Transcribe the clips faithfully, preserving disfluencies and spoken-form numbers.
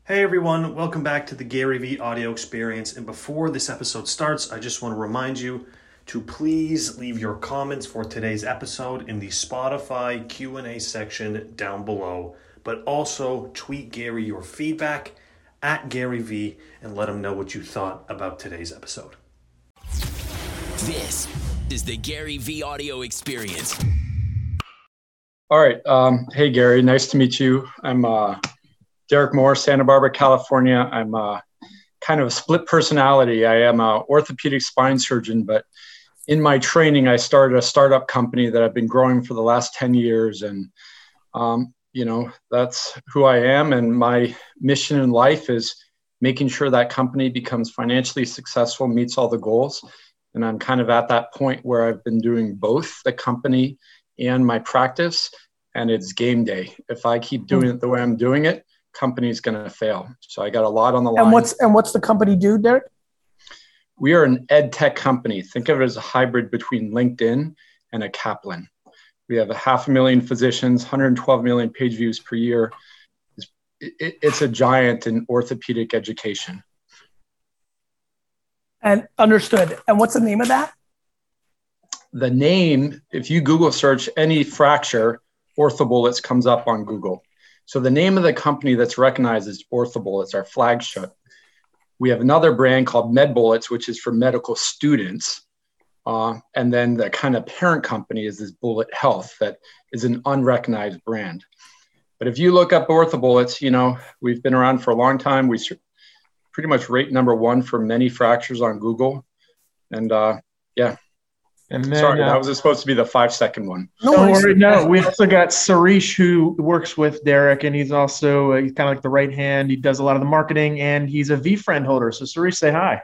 Hey everyone, welcome back to the Gary Vee audio experience. And before this episode starts, I just want to remind you to please leave your comments for today's episode in the Spotify Q and A section down below. But also tweet Gary your feedback at Gary Vee and let him know what you thought about today's episode. This is the Gary Vee audio experience. All right. Um, hey, Gary. Nice to meet you. I'm uh, Derek Moore, Santa Barbara, California. I'm uh, kind of a split personality. I am an orthopedic spine surgeon, but in my training, I started a startup company that I've been growing for the last ten years. And, um, you know, that's who I am. And my mission in life is making sure that company becomes financially successful, meets all the goals. And I'm kind of at that point where I've been doing both the company and my practice, and it's game day. If I keep doing it the way I'm doing it, company's going to fail. So I got a lot on the line. And what's and what's the company do, Derek? We are an ed tech company. Think of it as a hybrid between LinkedIn and a Kaplan. We have a half a million physicians, one hundred twelve million page views per year. It's, it, it's a giant in orthopedic education. And understood. And what's the name of that? The name, if you Google search any fracture, OrthoBullets comes up on Google. So the name of the company that's recognized is OrthoBullets, our flagship. We have another brand called MedBullets, which is for medical students. Uh, and then the kind of parent company is this Bullet Health that is an unrecognized brand. But if you look up OrthoBullets, you know, we've been around for a long time. We pretty much rate number one for many fractures on Google. And uh, yeah. And then, Sorry, uh, that was supposed to be the five second one. No, Don't worry, no. We also got Sarish, who works with Derek, and he's also uh, he's kind of like the right hand. He does a lot of the marketing, and he's a V-Friend holder. So Sarish, say hi.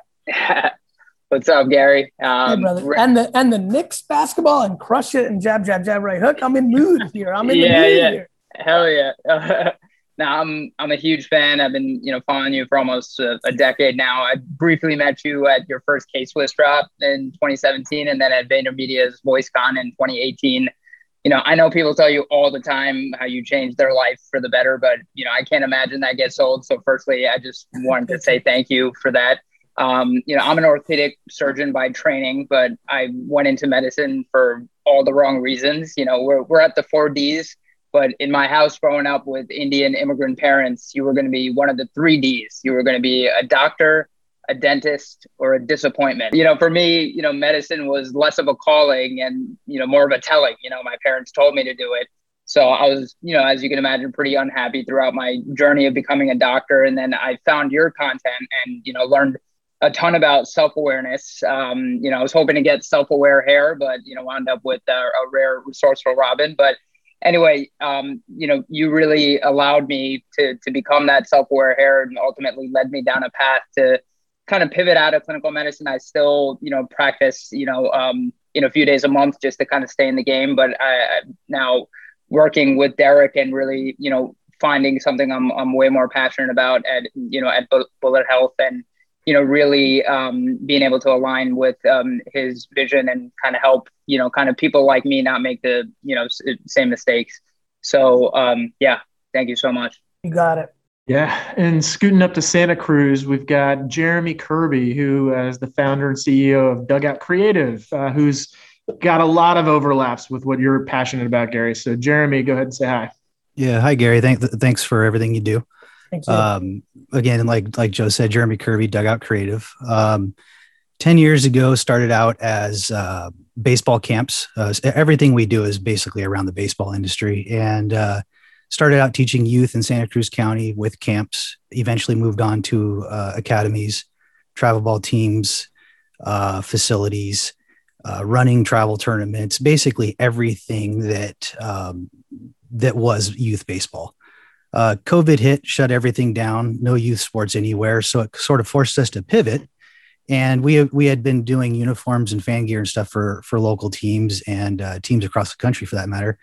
What's up, Gary? Hey, Um, brother. And the and the Knicks basketball and crush it and jab jab jab right hook. I'm in mood here. I'm in yeah, the mood yeah. here. Hell yeah. Now I'm I'm a huge fan. I've been you know following you for almost a, a decade now. I briefly met you at your first K-Swiss drop in twenty seventeen, and then at VaynerMedia's VoiceCon in twenty eighteen. You know, I know people tell you all the time how you changed their life for the better, but you know, I can't imagine that gets old. So, firstly, I just wanted to say thank you for that. Um, you know, I'm an orthopedic surgeon by training, but I went into medicine for all the wrong reasons. You know, we're we're at the four Ds. But in my house growing up with Indian immigrant parents, you were going to be one of the three Ds. You were going to be a doctor, a dentist, or a disappointment. You know, for me, you know, medicine was less of a calling and, you know, more of a telling. You know, my parents told me to do it. So I was, you know, as you can imagine, pretty unhappy throughout my journey of becoming a doctor. And then I found your content and, you know, learned a ton about self-awareness. Um, you know, I was hoping to get self-aware hair, but, you know, wound up with uh, a rare resourceful Robin. But Anyway, um, you know, you really allowed me to to become that self-aware hair and ultimately led me down a path to kind of pivot out of clinical medicine. I still, you know, practice, you know, um, you know, a few days a month just to kind of stay in the game. But I, I'm now working with Derek and really, you know, finding something I'm I'm way more passionate about at, you know, at Bullet Health and, you know, really um, being able to align with um, his vision and kind of help, you know, kind of people like me not make the, you know, s- same mistakes. So, um, yeah, thank you so much. You got it. Yeah, and scooting up to Santa Cruz, we've got Jeremy Kirby, who uh, is the founder and C E O of Dugout Creative, uh, who's got a lot of overlaps with what you're passionate about, Gary. So, Jeremy, go ahead and say hi. Yeah, hi, Gary. Thank, thanks for everything you do. Thank you. Um, again, like like Joe said, Jeremy Kirby, Dugout Creative. Um, Ten years ago, started out as uh, baseball camps. Uh, everything we do is basically around the baseball industry, and uh, started out teaching youth in Santa Cruz County with camps. Eventually, moved on to uh, academies, travel ball teams, uh, facilities, uh, running travel tournaments. Basically, everything that um, that was youth baseball. Uh, COVID hit, shut everything down, no youth sports anywhere. So it sort of forced us to pivot. And we we had been doing uniforms and fan gear and stuff for, for local teams and uh, teams across the country for that matter.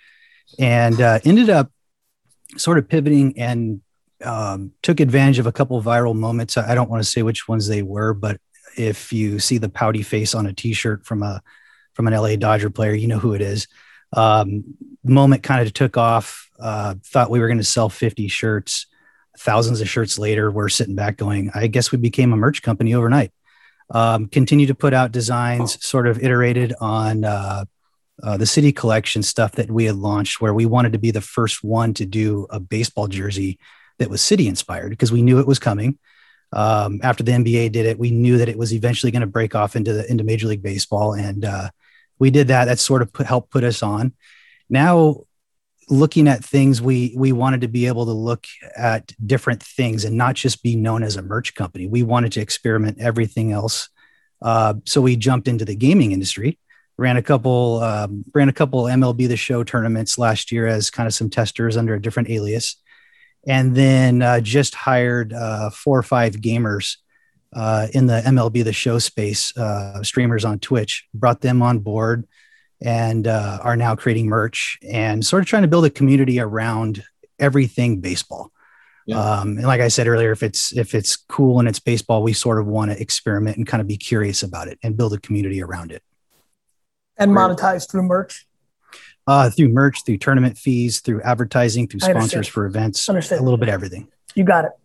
And uh, ended up sort of pivoting and um, took advantage of a couple of viral moments. I don't want to say which ones they were, but if you see the pouty face on a t-shirt from a from an L A Dodger player, you know who it is. Um, the moment kind of took off, uh, thought we were going to sell fifty shirts. thousands of shirts later, we're sitting back going, I guess we became a merch company overnight. Um, continue to put out designs, sort of iterated on uh, uh, the City Collection stuff that we had launched, where we wanted to be the first one to do a baseball jersey that was City inspired, because we knew it was coming. Um, after the N B A did it, we knew that it was eventually going to break off into the into Major League Baseball, and uh, we did that. That sort of put, helped put us on. Now, looking at things, we we wanted to be able to look at different things and not just be known as a merch company. We wanted to experiment everything else. Uh, so we jumped into the gaming industry, ran a couple um, ran a couple M L B The Show tournaments last year as kind of some testers under a different alias. And then uh, just hired uh, four or five gamers uh, in the M L B The Show space, uh, streamers on Twitch, brought them on board, and uh, are now creating merch and sort of trying to build a community around everything baseball. Yeah. Um, and like I said earlier, if it's if it's cool and it's baseball, we sort of want to experiment and kind of be curious about it and build a community around it. And monetize through merch. Uh, through merch, through tournament fees, through advertising, through sponsors for events, understand. A little bit of everything. You got it.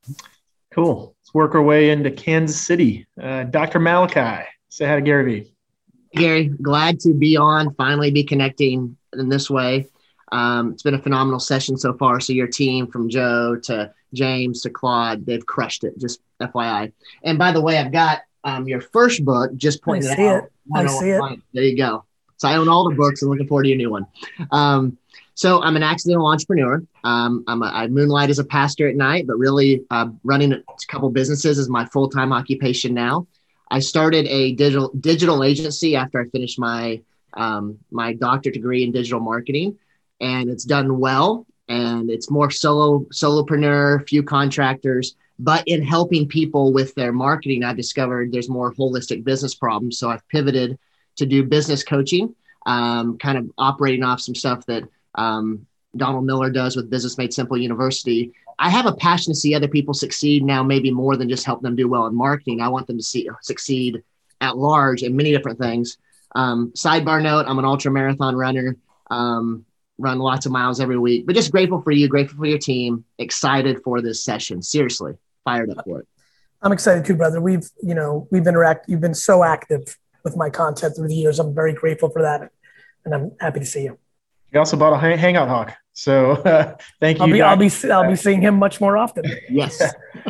Cool. Let's work our way into Kansas City. Uh, Doctor Malachi, say hi to Gary V. Gary, glad to be on, finally be connecting in this way. Um, it's been a phenomenal session so far. So your team, from Joe to James to Claude, they've crushed it, just F Y I. And by the way, I've got um, your first book, just pointed I see out. It. I see it. There you go. So I own all the books and looking forward to your new one. Um, so I'm an accidental entrepreneur. Um, I'm a, I moonlight as a pastor at night, but really uh, running a couple businesses is my full-time occupation now. I started a digital digital agency after I finished my um, my doctorate degree in digital marketing, and it's done well. And it's more solo solopreneur, few contractors. But in helping people with their marketing, I discovered there's more holistic business problems. So I've pivoted to do business coaching, um, kind of operating off some stuff that um, Donald Miller does with Business Made Simple University. I have a passion to see other people succeed now, maybe more than just help them do well in marketing. I want them to see succeed at large in many different things. Um, sidebar note, I'm an ultra marathon runner, um, run lots of miles every week, but just grateful for you, grateful for your team, excited for this session. Seriously, fired up for it. I'm excited too, brother. We've, you know, we've been interact. You've been so active with my content through the years. I'm very grateful for that. And I'm happy to see you. You also bought a hang- Hangout Hawk. So uh, thank you. I'll be, I'll be, I'll be seeing him much more often. Yes.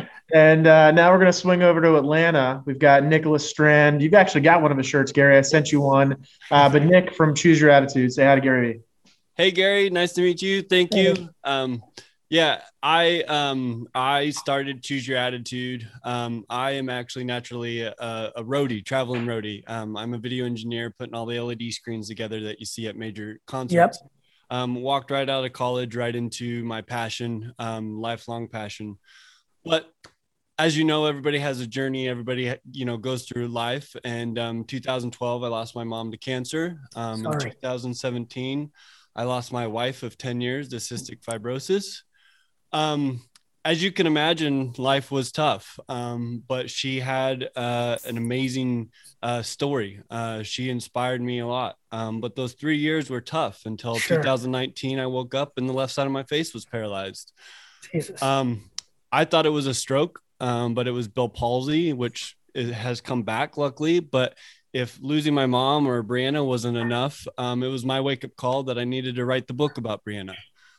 And uh, now we're going to swing over to Atlanta. We've got Nicholas Strand. You've actually got one of his shirts, Gary. I sent you one. Uh, but Nick from Choose Your Attitude, say hi to Gary. Hey, Gary. Nice to meet you. Thank you. Um, Yeah, I um I started Choose Your Attitude. Um, I am actually naturally a, a roadie, traveling roadie. Um, I'm a video engineer, putting all the L E D screens together that you see at major concerts. Yep. Um, walked right out of college, right into my passion, um, lifelong passion. But as you know, everybody has a journey. Everybody, you know, goes through life. And um, two thousand twelve, I lost my mom to cancer. Um, in two thousand seventeen, I lost my wife of ten years to cystic fibrosis. Um, as you can imagine, life was tough, um, but she had uh, an amazing uh, story. Uh, she inspired me a lot, um, but those three years were tough until sure. two thousand nineteen. I woke up and the left side of my face was paralyzed. Jesus. Um, I thought it was a stroke, um, but it was Bell palsy, which it has come back luckily. But if losing my mom or Brianna wasn't enough, um, it was my wake-up call that I needed to write the book about Brianna.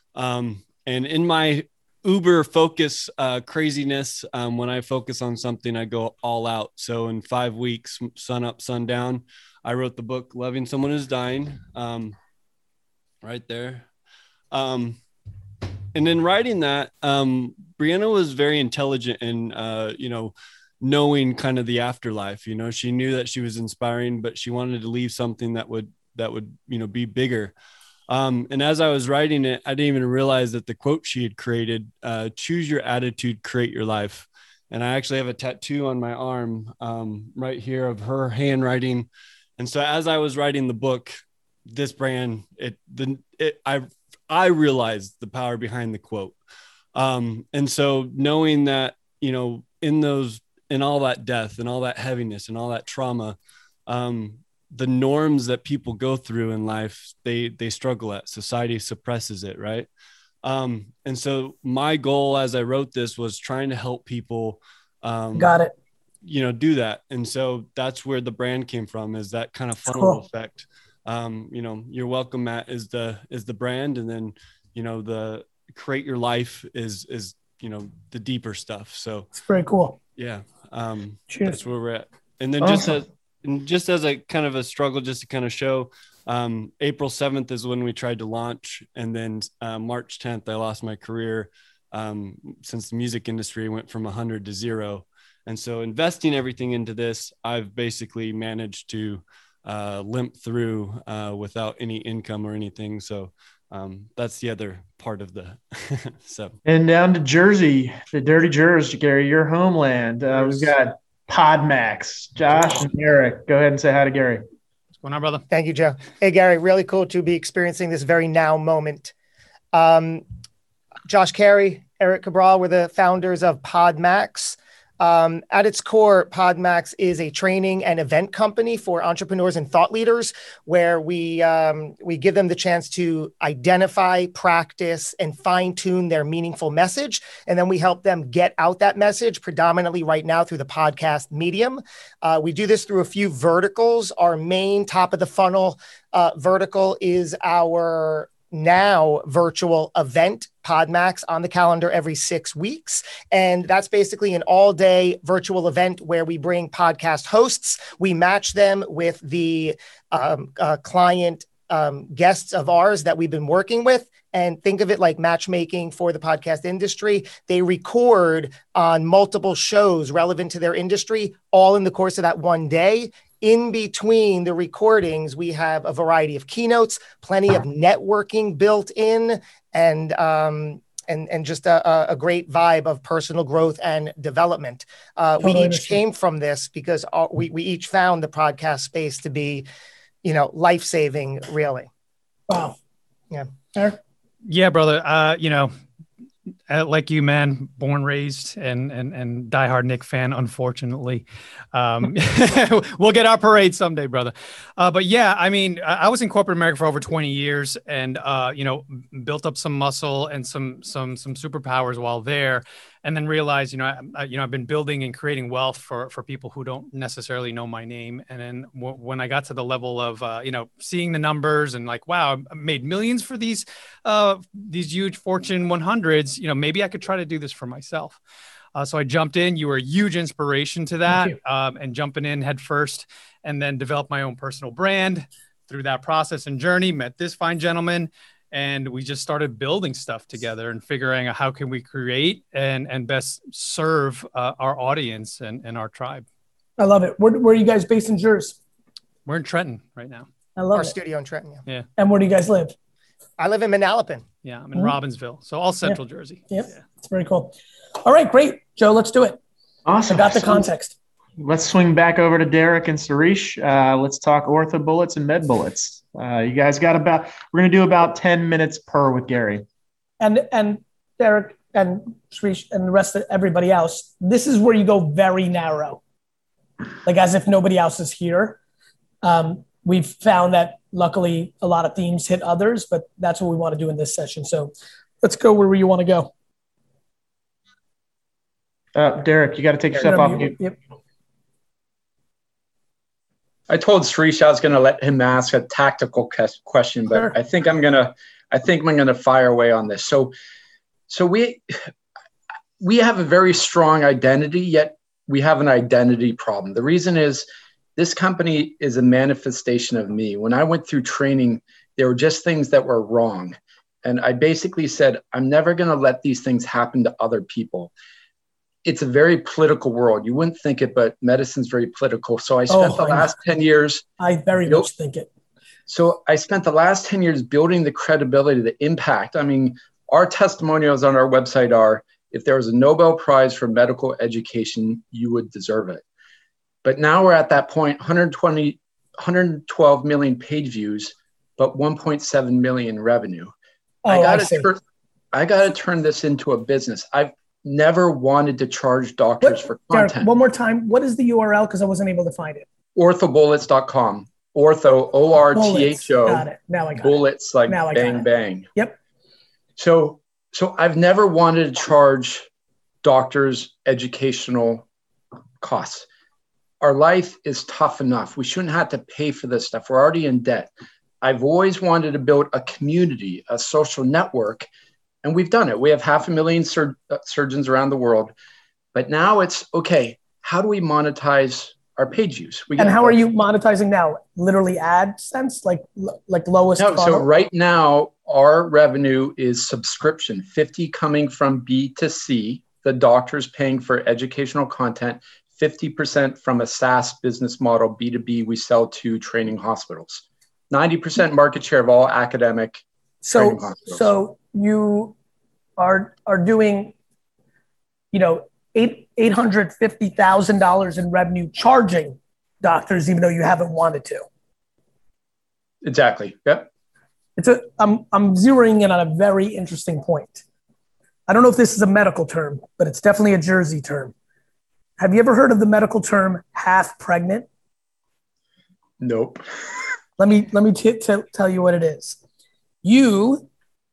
Um, and in my uber focus uh, craziness, um, when I focus on something, I go all out. So in five weeks, sun up, sun down, I wrote the book, Loving Someone Who's Dying, um, right there. Um, and in writing that, um, Brianna was very intelligent in, uh, you know, knowing kind of the afterlife. You know, she knew that she was inspiring, but she wanted to leave something that would, that would, you know, be bigger. Um, and as I was writing it, I didn't even realize that the quote she had created, uh, choose your attitude, create your life. And I actually have a tattoo on my arm um, right here of her handwriting. And so as I was writing the book, this brand, it, the, it, I, I realized the power behind the quote. Um, and so knowing that, you know, in those, in all that death and all that heaviness and all that trauma, um, the norms that people go through in life, they, they struggle at. Society suppresses it. Right. Um, and so my goal as I wrote this was trying to help people, um, got it. you know, do that. And so that's where the brand came from, is that kind of funnel Cool. effect. Um, you know, You're Welcome, Matt, is the, is the brand. And then, you know, the Create Your Life is, is, you know, the deeper stuff. So It's very cool. yeah. Um, Cheers. that's where we're at. And then Awesome. just as, and just as a kind of a struggle, just to kind of show, um, April seventh is when we tried to launch. And then, uh, March tenth, I lost my career. Um, since the music industry went from a hundred to zero. And so investing everything into this, I've basically managed to, uh, limp through, uh, without any income or anything. So, um, that's the other part of the, so. And down to Jersey, the dirty Jersey, Gary, your homeland. Uh, we've got Podmax, Josh and Eric. Go ahead and say hi to Gary. What's going on, brother? Thank you, Joe. Hey, Gary, really cool to be experiencing this very now moment. Um, Josh Carey, Eric Cabral, we're the founders of Podmax. Um, at its core, Podmax is a training and event company for entrepreneurs and thought leaders, where we um, we give them the chance to identify, practice, and fine-tune their meaningful message. And then we help them get out that message, predominantly right now through the podcast medium. Uh, we do this through a few verticals. Our main top of the funnel uh, vertical is our now virtual event, Podmax, on the calendar every six weeks. And that's basically an all day virtual event where we bring podcast hosts. We match them with the um, uh, client um, guests of ours that we've been working with. And think of it like matchmaking for the podcast industry. They record on multiple shows relevant to their industry, all in the course of that one day. In between the recordings, we have a variety of keynotes, plenty of networking built in, and um, and and just a, a great vibe of personal growth and development. Uh, we Totally each understand. came from this because all, we we each found the podcast space to be, you know, life saving. Really. Wow. Yeah. Eric? Yeah, brother. Uh, you know, uh, like you, man, born, raised, and and and diehard Knick fan. Unfortunately, um, we'll get our parade someday, brother. Uh, but yeah, I mean, I I was in corporate America for over twenty years, and uh, you know, built up some muscle and some some some superpowers while there, and then realized, you know, I, you know, I've been building and creating wealth for for people who don't necessarily know my name. And then w- when I got to the level of, uh, you know, seeing the numbers and like, wow, I made millions for these uh, these huge Fortune one hundreds. You know, maybe I could try to do this for myself. Uh, so I jumped in. You were a huge inspiration to that, um, and jumping in head first, and then developed my own personal brand through that process and journey. Met this fine gentleman. And we just started building stuff together and figuring out how can we create and, and best serve uh, our audience and, and our tribe. I love it. Where, where are you guys based in Jersey? We're in Trenton right now. I love Our it. studio in Trenton. Yeah. Yeah. And where do you guys live? I live in Manalapan. Yeah. I'm in Mhm. Robbinsville. So all central Jersey. Yep. Yeah. It's very cool. All right, great. Joe, let's do it. Awesome. I got the So context. let's swing back over to Derek and Suresh. Uh, let's talk ortho bullets and med bullets. Uh, you guys got about, we're going to do about ten minutes per with Gary. And and Derek and Shrish and the rest of everybody else, this is where you go very narrow, like as if nobody else is here. Um, we've found that luckily a lot of themes hit others, but that's what we want to do in this session. So let's go where you want to go. Uh, Derek, you got to take yourself off mute. Yep. I told Suresh I was going to let him ask a tactical question, but Sure. I think I'm going to, I think I'm going to fire away on this. So, so we, we have a very strong identity, yet we have an identity problem. The reason is this company is a manifestation of me. When I went through training, there were just things that were wrong. And I basically said, I'm never going to let these things happen to other people. It's a very political world. You wouldn't think it, but medicine's very political. So I spent Oh, the I know. last ten years. I very Nope. much think it. So I spent the last ten years building the credibility, the impact. I mean, our testimonials on our website are, if there was a Nobel Prize for medical education, you would deserve it. But now we're at that point, one hundred twenty, one hundred twelve million page views, but one point seven million revenue. Oh, I I gotta see. turn, I gotta turn this into a business. I've never wanted to charge doctors What, for Derek, content. one more time. What is the U R L? Because I wasn't able to find it. ortho bullets dot com. Ortho, O R T H O. Got it. Now I got it. Bullets like Now I got bang, it. bang. Yep. So So I've never wanted to charge doctors educational costs. Our life is tough enough. We shouldn't have to pay for this stuff. We're already in debt. I've always wanted to build a community, a social network, and we've done it. We have half a million sur- surgeons around the world. But now it's, okay, how do we monetize our page views? We and how are you monetizing now? Literally AdSense, like like lowest No, funnel? so right now, our revenue is subscription, fifty coming from B to C, the doctors paying for educational content, fifty percent from a SaaS business model, B two B, we sell to training hospitals. ninety percent market share of all academic training So, hospitals. so you are are doing, you know, eight eight hundred fifty thousand dollars in revenue, charging doctors, even though you haven't wanted to. Exactly. Yep. It's a. I'm I'm zeroing in on a very interesting point. I don't know if this is a medical term, but it's definitely a Jersey term. Have you ever heard of the medical term half pregnant? Nope. Let me let me t- t- tell you what it is. You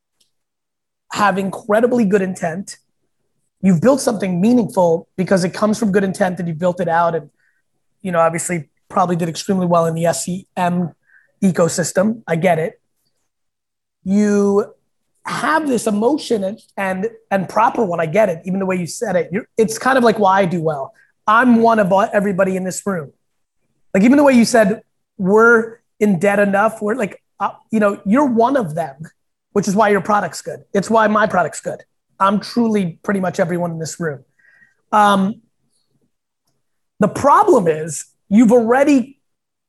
have incredibly good intent. You've built something meaningful because it comes from good intent, and you built it out, and you know, obviously, probably did extremely well in the S E M ecosystem. I get it. You have this emotion and and and proper one. I get it. Even the way you said it, You're, it's kind of like why I do well. I'm one of everybody in this room. Like even the way you said, we're in debt enough. We're like, uh, you know, you're one of them, which is why your product's good. It's why my product's good. I'm truly pretty much everyone in this room. Um, the problem is you've already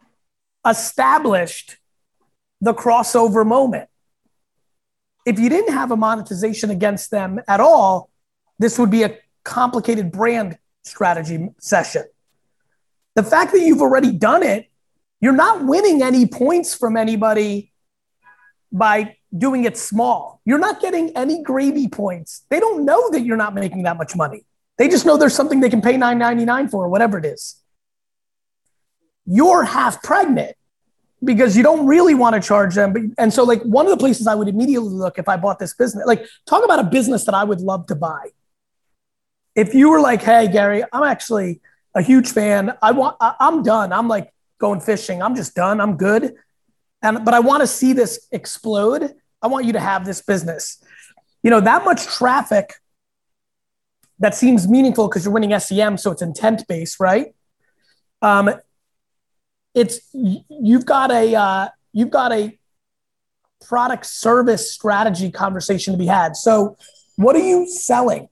established the crossover moment. If you didn't have a monetization against them at all, this would be a complicated brand strategy session. The fact that you've already done it, you're not winning any points from anybody by doing it small. You're not getting any gravy points. They don't know that you're not making that much money. They just know there's something they can pay nine ninety-nine for, or whatever it is. You're half pregnant because you don't really want to charge them. But, and so like one of the places I would immediately look if I bought this business, like talk about a business that I would love to buy. If you were like, hey, Gary, I'm actually a huge fan. I want, I, I'm done. I'm like going fishing. I'm just done. I'm good. And, but I want to see this explode. I want you to have this business. You know, that much traffic that seems meaningful because you're winning S E M. So it's intent based, right? Um, it's, you've got a, uh, you've got a product service strategy conversation to be had. So what are you selling?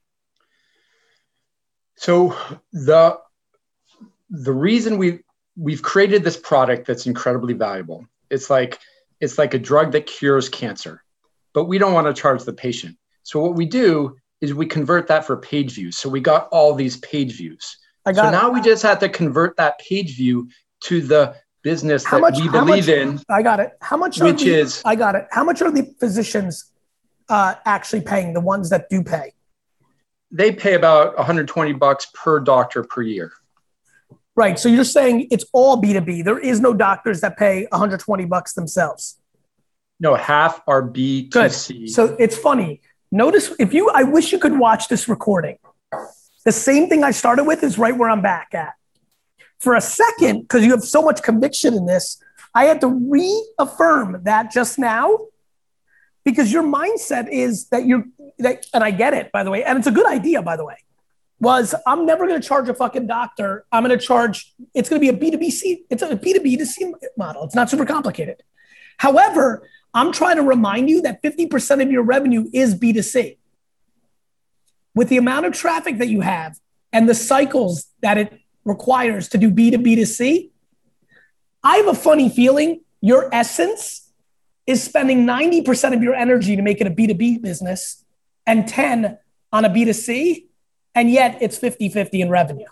So the, the reason we we've created this product that's incredibly valuable. It's like, it's like a drug that cures cancer, but we don't want to charge the patient. So what we do is we convert that for page views. So we got all these page views. I got so it. now we just have to convert that page view to the business How that much, we how believe much, in. I got it. How much are Which the, is- I got it. How much are the physicians uh, actually paying, the ones that do pay? They pay about one hundred twenty bucks per doctor per year. Right. So you're saying it's all B two B. There is no doctors that pay one hundred twenty bucks themselves. No, half are B two C. Good. So it's funny. Notice if you, I wish you could watch this recording. The same thing I started with is right where I'm back at. For a second, because you have so much conviction in this, I had to reaffirm that just now because your mindset is that you're, that, and I get it, by the way, and it's a good idea, by the way, was I'm never going to charge a fucking doctor. I'm going to charge, it's going to be a B two B C, it's a B two B to C model. It's not super complicated. However, I'm trying to remind you that fifty percent of your revenue is B two C. With the amount of traffic that you have and the cycles that it requires to do B two B to C, I have a funny feeling your essence is spending ninety percent of your energy to make it a B two B business and ten on a B two C, and yet it's fifty-fifty in revenue.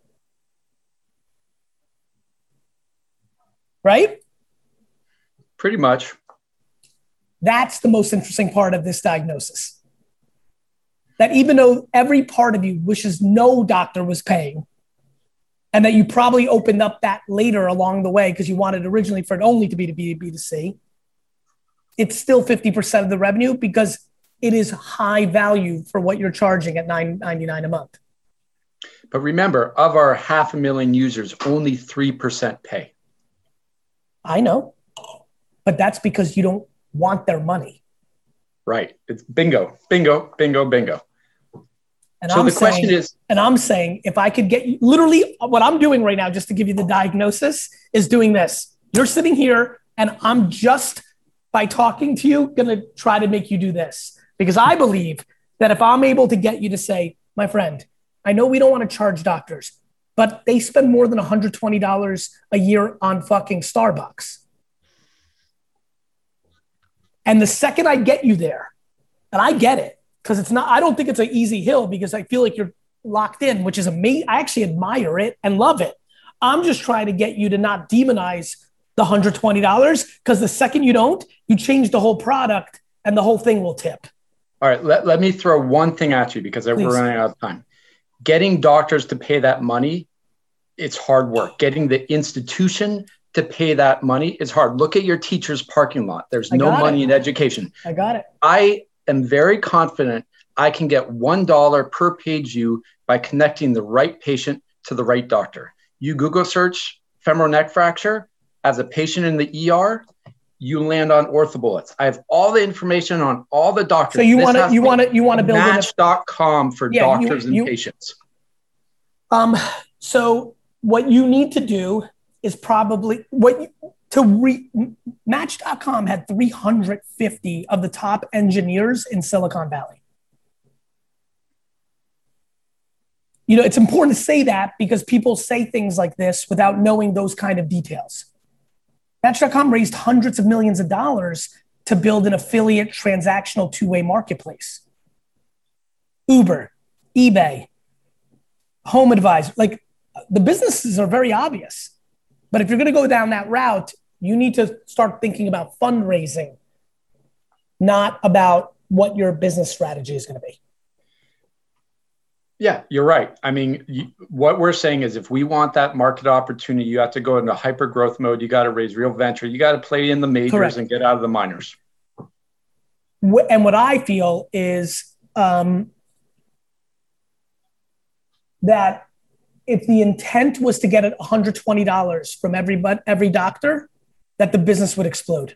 Right? Pretty much. That's the most interesting part of this diagnosis. That even though every part of you wishes no doctor was paying, and that you probably opened up that later along the way because you wanted originally for it only to be to be B two C, it's still fifty percent of the revenue because it is high value for what you're charging at nine ninety-nine a month. But remember, of our half a million users, only three percent pay. I know, but that's because you don't want their money. Right. It's bingo, bingo, bingo, bingo. And so I'm the saying, question is, and I'm saying, if I could get you, literally what I'm doing right now, just to give you the diagnosis, is doing this. You're sitting here and I'm just, by talking to you, going to try to make you do this. Because I believe that if I'm able to get you to say, my friend, I know we don't want to charge doctors, but they spend more than one hundred twenty dollars a year on fucking Starbucks. And the second I get you there, and I get it, because it's not, I don't think it's an easy hill because I feel like you're locked in, which is amazing. I actually admire it and love it. I'm just trying to get you to not demonize the one hundred twenty dollars, because the second you don't, you change the whole product and the whole thing will tip. All right, let, let me throw one thing at you because Please. We're running out of time. Getting doctors to pay that money, it's hard work. Getting the institution to pay that money is hard. Look at your teacher's parking lot. There's I no got money it. in education. I got it. I am very confident I can get one dollar per page view by connecting the right patient to the right doctor. You Google search femoral neck fracture as a patient in the E R, you land on OrthoBullets. I have all the information on all the doctors. So you want to, you want to, you want to build match dot com for Yeah, you- doctors you- and patients. Um, so what you need to do is probably what you, to re, Match dot com had three hundred fifty of the top engineers in Silicon Valley. You know, it's important to say that because people say things like this without knowing those kind of details. Match dot com raised hundreds of millions of dollars to build an affiliate transactional two-way marketplace. Uber, eBay, Home Advisor, like the businesses are very obvious. But if you're going to go down that route, you need to start thinking about fundraising, not about what your business strategy is going to be. Yeah, you're right. I mean, you, what we're saying is if we want that market opportunity, you have to go into hyper growth mode. You got to raise real venture. You got to play in the majors Correct. And get out of the minors. And what I feel is um, that if the intent was to get it one hundred twenty dollars from every, every doctor, that the business would explode.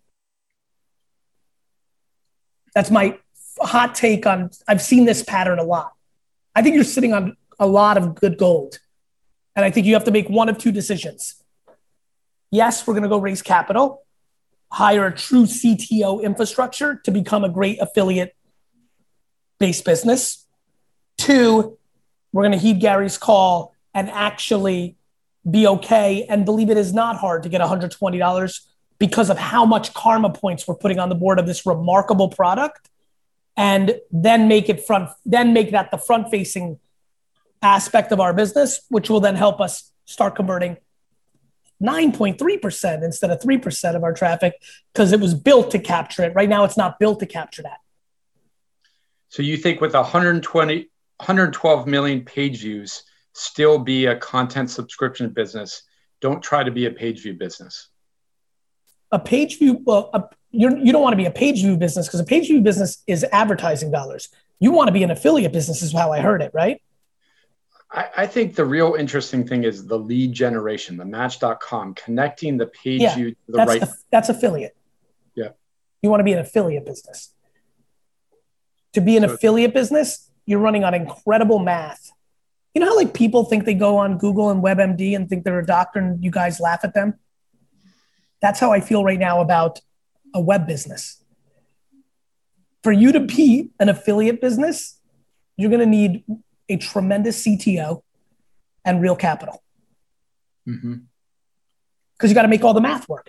That's my hot take on, I've seen this pattern a lot. I think you're sitting on a lot of good gold. And I think you have to make one of two decisions. Yes, we're going to go raise capital, hire a true C T O infrastructure to become a great affiliate-based business. Two, we're going to heed Gary's call and actually be okay and believe it is not hard to get one hundred twenty dollars because of how much karma points we're putting on the board of this remarkable product. And then make it front, then make that the front facing aspect of our business, which will then help us start converting nine point three percent instead of three percent of our traffic because it was built to capture it. Right now, it's not built to capture that. So you think with one hundred twenty, one hundred twelve million page views, still be a content subscription business? Don't try to be a page view business. A page view, well, a, you're, you don't want to be a page view business because a page view business is advertising dollars. You want to be an affiliate business is how I heard it, right? I, I think the real interesting thing is the lead generation, the Match dot com, connecting the page Yeah, view to the that's, right. the, that's affiliate. Yeah. You want to be an affiliate business. To be an So- affiliate business, you're running on incredible math. You know how like people think they go on Google and WebMD and think they're a doctor and you guys laugh at them? That's how I feel right now about a web business. For you to be an affiliate business, you're going to need a tremendous C T O and real capital Mm-hmm. because you got to make all the math work.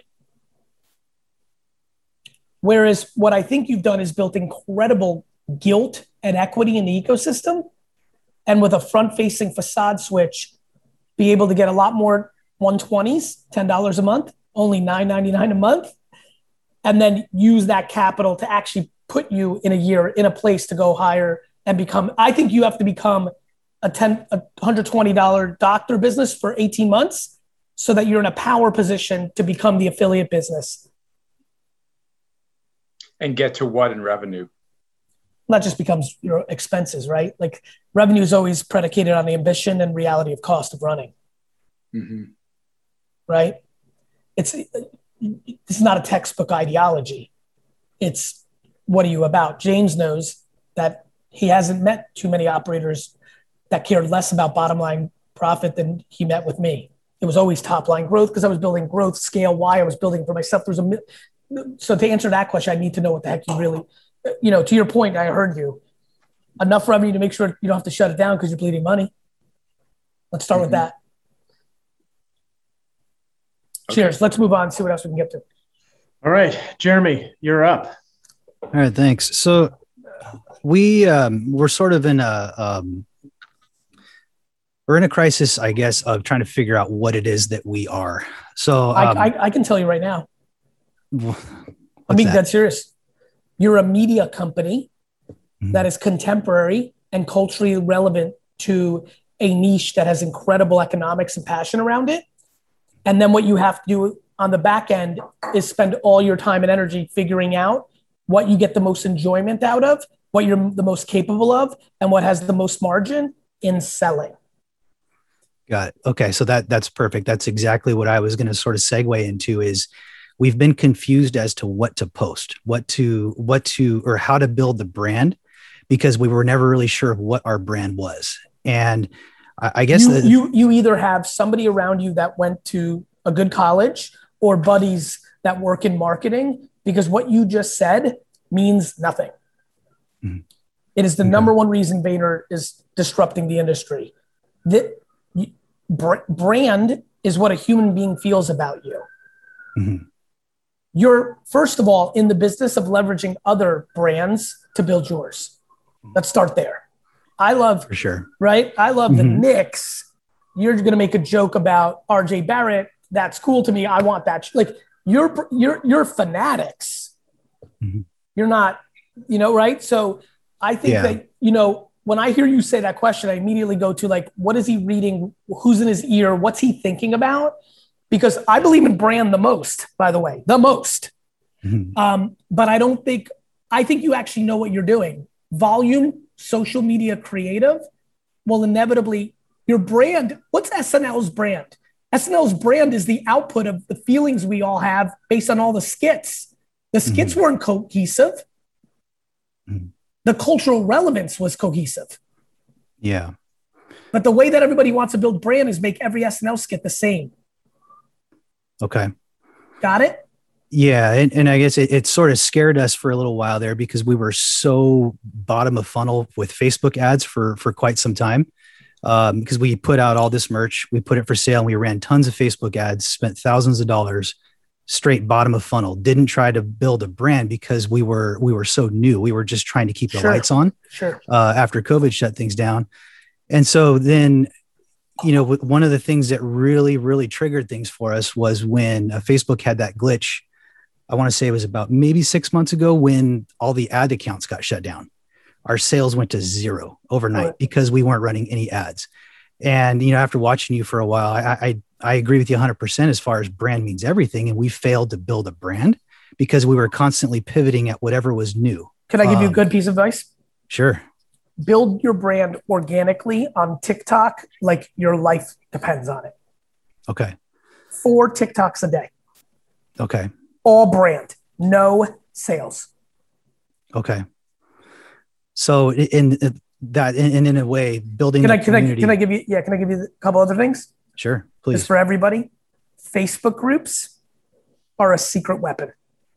Whereas what I think you've done is built incredible guilt and equity in the ecosystem. And with a front-facing facade switch, be able to get a lot more one twenties, ten dollars a month, only nine ninety-nine a month, and then use that capital to actually put you in a year in a place to go higher and become, I think you have to become a ten, a one hundred twenty dollars doctor business for eighteen months so that you're in a power position to become the affiliate business. And get to what in revenue? that just becomes your expenses, right? Like revenue is always predicated on the ambition and reality of cost of running. Mm-hmm. Right? It's it's not a textbook ideology. It's what are you about? James knows that he hasn't met too many operators that cared less about bottom line profit than he met with me. It was always top line growth because I was building growth scale. Why I was building for myself. There's a so to answer that question, I need to know what the heck you really, you know, to your point, I heard you. Enough revenue to make sure you don't have to shut it down because you're bleeding money. Let's start mm-hmm. with that. Okay. Cheers. Let's move on. See what else we can get to. All right, Jeremy, you're up. All right, thanks. So we um, we're sort of in a um, we're in a crisis, I guess, of trying to figure out what it is that we are. So um, I, I, I can tell you right now. I'm being dead serious. You're a media company mm-hmm. that is contemporary and culturally relevant to a niche that has incredible economics and passion around it. And then what you have to do on the back end is spend all your time and energy figuring out what you get the most enjoyment out of, what you're the most capable of, and what has the most margin in selling. Got it. Okay. So that that's perfect. That's exactly what I was going to sort of segue into is we've been confused as to what to post, what to, what to, or how to build the brand because we were never really sure of what our brand was. And I, I guess you, the, you, you either have somebody around you that went to a good college or buddies that work in marketing because what you just said means nothing. Mm-hmm. It is the okay. number one reason Vayner is disrupting the industry. The, brand is what a human being feels about you. Mm-hmm. You're, first of all, in the business of leveraging other brands to build yours. Let's start there. I love, for sure, right? I love mm-hmm. the Knicks. You're going to make a joke about R J Barrett. That's cool to me. I want that. Like you're, you're, you're fanatics. Mm-hmm. You're not, you know, right? So I think yeah. that, you know, when I hear you say that question, I immediately go to like, what is he reading? Who's in his ear? What's he thinking about? Because I believe in brand the most, by the way, the most. Mm-hmm. Um, but I don't think, I think you actually know what you're doing. Volume, social media creative will inevitably, your brand, what's S N L's brand? S N L's brand is the output of the feelings we all have based on all the skits. The skits mm-hmm. weren't cohesive. Mm-hmm. The cultural relevance was cohesive. Yeah. But the way that everybody wants to build brand is make every S N L skit the same. Okay. Got it? Yeah. And, and I guess it, it sort of scared us for a little while there because we were so bottom of funnel with Facebook ads for, for quite some time. Um, because we put out all this merch, we put it for sale and we ran tons of Facebook ads, spent thousands of dollars straight bottom of funnel, didn't try to build a brand because we were, we were so new. We were just trying to keep the sure. lights on sure. uh, after COVID shut things down. And so then, you know, one of the things that really, really triggered things for us was when uh, Facebook had that glitch. I want to say it was about maybe six months ago when all the ad accounts got shut down. Our sales went to zero overnight right. because we weren't running any ads. And, you know, after watching you for a while, I, I, I agree with you one hundred percent as far as brand means everything. And we failed to build a brand because we were constantly pivoting at whatever was new. Can I give um, you a good piece of advice? Sure. Build your brand organically on TikTok like your life depends on it. Okay. Four TikToks a day. Okay. All brand, no sales. Okay. So in, in that, in, in a way, building can the I, can community. I, can I give you, yeah, can I give you a couple other things? Sure, please. Just for everybody. Facebook groups are a secret weapon.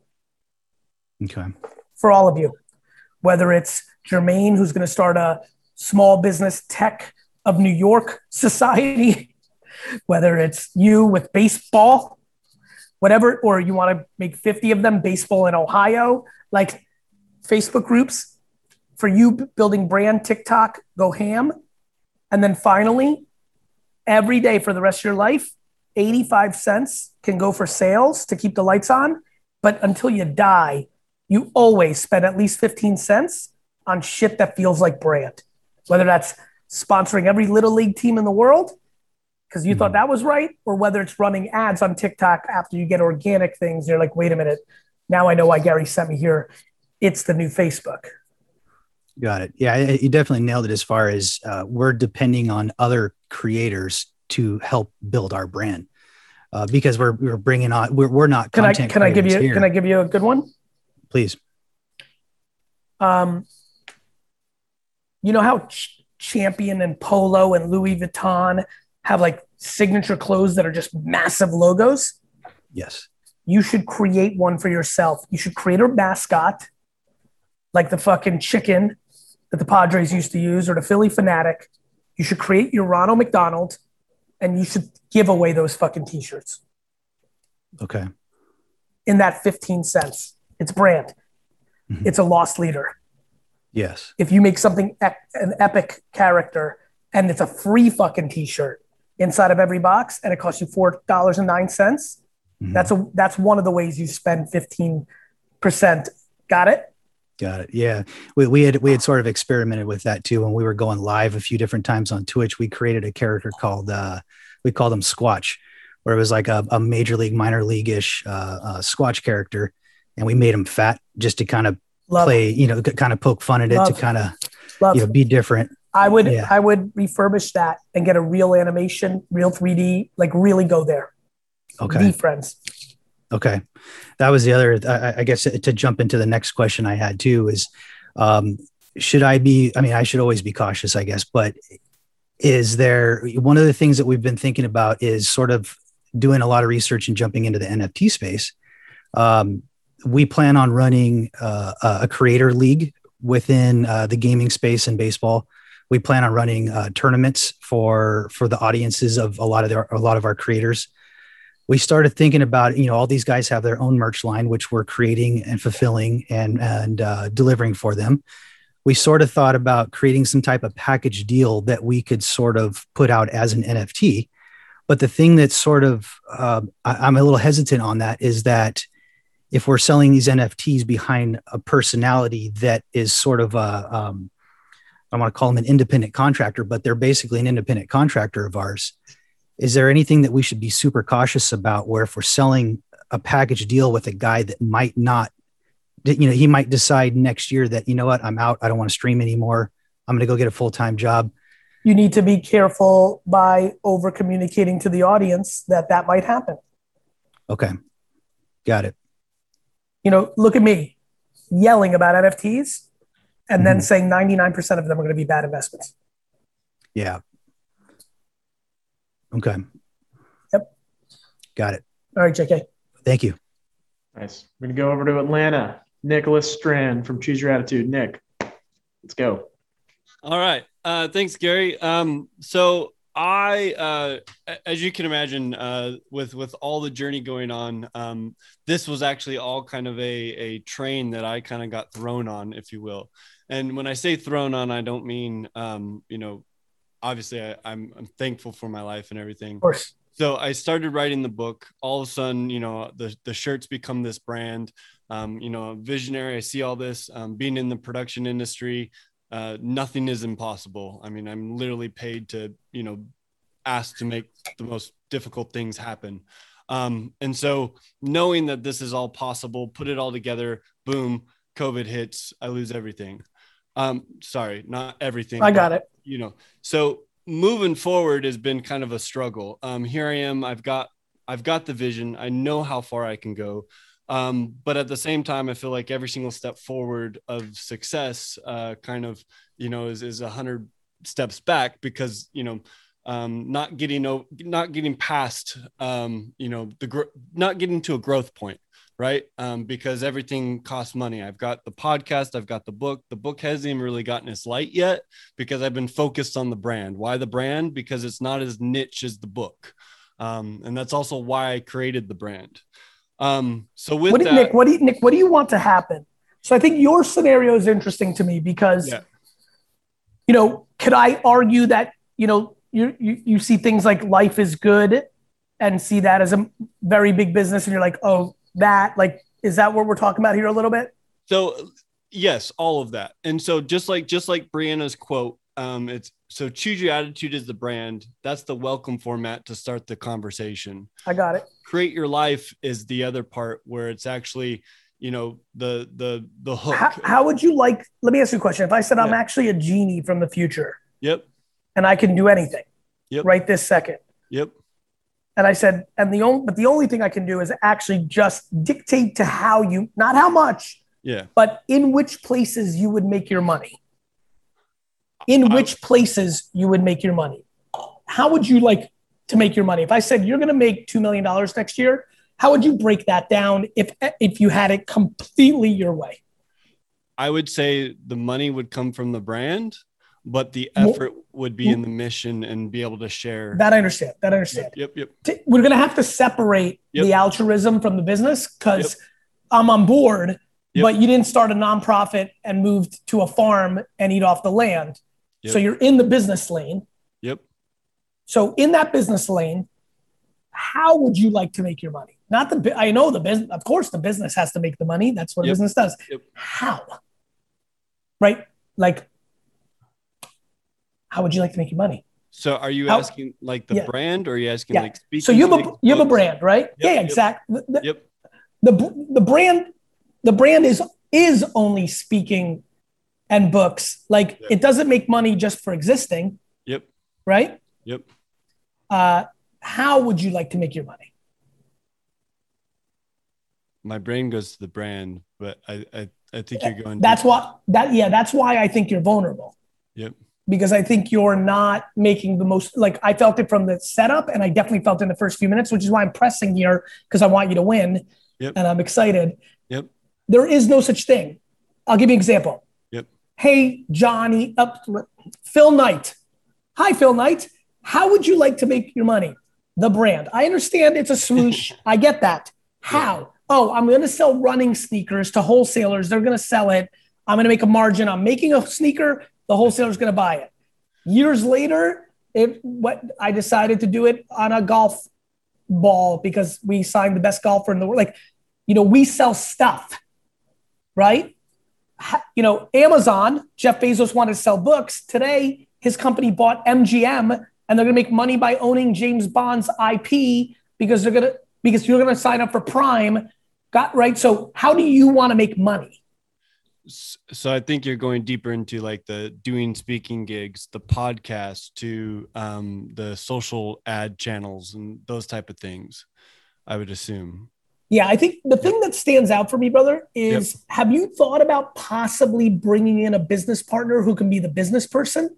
Okay. For all of you, whether it's Jermaine, who's going to start a small business tech of New York society, whether it's you with baseball, whatever, or you want to make fifty of them, baseball in Ohio, like Facebook groups for you building brand, TikTok, go ham. And then finally, every day for the rest of your life, eighty-five cents can go for sales to keep the lights on. But until you die, you always spend at least fifteen cents on shit that feels like brand, whether that's sponsoring every little league team in the world because you mm-hmm. thought that was right, or whether it's running ads on TikTok after you get organic things. You're like, wait a minute, now I know why Gary sent me here. It's the new Facebook. Got it. Yeah, you definitely nailed it as far as uh, we're depending on other creators to help build our brand uh, because we're we're bringing on we're we're not Can I content can I give you here. can I give you a good one? Please. Um, you know how Ch- Champion and Polo and Louis Vuitton have like signature clothes that are just massive logos? Yes. You should create one for yourself. You should create a mascot like the fucking chicken that the Padres used to use or the Philly Fanatic. You should create your Ronald McDonald and you should give away those fucking t-shirts. Okay. In that fifteen cents. It's brand. Mm-hmm. It's a lost leader. Yes. If you make something ep- an epic character and it's a free fucking t-shirt inside of every box and it costs you four dollars and nine cents, mm-hmm. that's a that's one of the ways you spend fifteen percent. Got it? Got it. Yeah. We, we had, we had sort of experimented with that too. When we were going live a few different times on Twitch, we created a character called, uh, we called him Squatch, where it was like a, a major league, minor league-ish uh, uh, Squatch character. And we made him fat just to kind of Love play, it. you know, kind of poke fun at it Love to kind of, you know, be different. I would, yeah. I would refurbish that and get a real animation, real three D, like really go there. Okay. Be friends. Okay. That was the other, I, I guess to jump into the next question I had too is, um, should I be, I mean, I should always be cautious, I guess, but is there, one of the things that we've been thinking about is sort of doing a lot of research and jumping into the N F T space. Um, we plan on running uh, a creator league within uh, the gaming space in baseball. We plan on running uh, tournaments for, for the audiences of a lot of their, a lot of our creators. We started thinking about, you know, all these guys have their own merch line, which we're creating and fulfilling and, and uh, delivering for them. We sort of thought about creating some type of package deal that we could sort of put out as an N F T. But the thing that's sort of, uh, I, I'm a little hesitant on that is that if we're selling these N F Ts behind a personality that is sort of a, um, I want to call them an independent contractor, but they're basically an independent contractor of ours. Is there anything that we should be super cautious about where if we're selling a package deal with a guy that might not, you know, he might decide next year that, you know what, I'm out. I don't want to stream anymore. I'm going to go get a full-time job. You need to be careful by over communicating to the audience that that might happen. Okay. Got it. You know, look at me yelling about N F Ts and mm-hmm. then saying ninety-nine percent of them are going to be bad investments. Yeah. Okay. Yep. Got it. All right, J K. Thank you. Nice. We're going to go over to Atlanta. Nicholas Strand from Choose Your Attitude. Nick, let's go. All right. Uh, thanks, Gary. Um, so I, uh, as you can imagine, uh, with, with all the journey going on, um, this was actually all kind of a, a train that I kind of got thrown on, if you will. And when I say thrown on, I don't mean, um, you know, obviously I, I'm, I'm thankful for my life and everything. Of course. So I started writing the book. All of a sudden, you know, the, the shirts become this brand, um, you know, visionary. I see all this, um, being in the production industry, uh, nothing is impossible. I mean, I'm literally paid to, you know, ask to make the most difficult things happen. Um, and so knowing that this is all possible, put it all together, boom, COVID hits, I lose everything. Um, sorry, not everything. I got but, it. You know, so moving forward has been kind of a struggle. Um, here I am, I've got, I've got the vision. I know how far I can go. Um, but at the same time, I feel like every single step forward of success, uh, kind of, you know, is, is a hundred steps back because, you know, um, not getting, not getting past, um, you know, the, gr- not getting to a growth point. Right. Um, because everything costs money. I've got the podcast, I've got the book. The book hasn't even really gotten its light yet because I've been focused on the brand. Why the brand? Because it's not as niche as the book. Um, and that's also why I created the brand. Um, so with what do, that, Nick, what do you, Nick, what do you want to happen? So I think your scenario is interesting to me because, yeah. you know, could I argue that, you know, you, you, you see things like Life is Good and see that as a very big business and you're like, oh, that, like, is that what we're talking about here a little bit? So yes, all of that. And so just like, just like Brianna's quote, um, it's, so Choose Your Attitude is the brand. That's the welcome format to start the conversation. I got it. Create Your Life is the other part where it's actually, you know, the the the hook. How, how would you like? Let me ask you a question. If I said I'm Yeah. actually a genie from the future Yep. and I can do anything Yep. right this second, Yep. and I said, and the only but the only thing I can do is actually just dictate to how you, not how much, Yeah. but in which places you would make your money. In I- which places you would make your money. How would you like to make your money? If I said you're going to make two million dollars next year, how would you break that down if if you had it completely your way? I would say the money would come from the brand, but the Well- effort would be in the mission and be able to share. That I understand. That I understand. Yep. Yep. T- We're going to have to separate Yep. the altruism from the business because Yep. I'm on board, Yep. but you didn't start a nonprofit and moved to a farm and eat off the land. Yep. So you're in the business lane. Yep. So in that business lane, how would you like to make your money? Not the, bu- I know the business, of course, the business has to make the money. That's what a Yep. business does. Yep. How? Right? Like, how would you like to make your money? So are you How- asking like the Yeah. brand, or are you asking Yeah. like speaking? So you have gigs, a, you have a books? brand, right? yeah, yep. exactly. The, Yep. the, the brand, the brand is, is only speaking and books. Like Yeah. it doesn't make money just for existing, Yep. right? Yep. Uh, how would you like to make your money? My brain goes to the brand, but I I, I think you're going. That's deep. what that yeah, that's why I think you're vulnerable. Yep. Because I think you're not making the most, like I felt it from the setup and I definitely felt it in the first few minutes, which is why I'm pressing here because I want you to win. Yep. And I'm excited. Yep. There is no such thing. I'll give you an example. Yep. Hey, Johnny, uh, Phil Knight. Hi, Phil Knight. How would you like to make your money? The brand. I understand it's a swoosh. I get that. How? Oh, I'm going to sell running sneakers to wholesalers. They're going to sell it. I'm going to make a margin. I'm making a sneaker. The wholesaler's going to buy it. Years later, it what I decided to do it on a golf ball because we signed the best golfer in the world. Like, you know, we sell stuff, right? Ha- You know, Amazon, Jeff Bezos wanted to sell books. Today, his company bought M G M and they're going to make money by owning James Bond's I P because they're going to, because you're going to sign up for Prime. Got right. So how do you want to make money? So I think you're going deeper into like the doing speaking gigs, the podcast, to um, the social ad channels and those type of things, I would assume. Yeah, I think the thing that stands out for me, brother, is Yep. have you thought about possibly bringing in a business partner who can be the business person?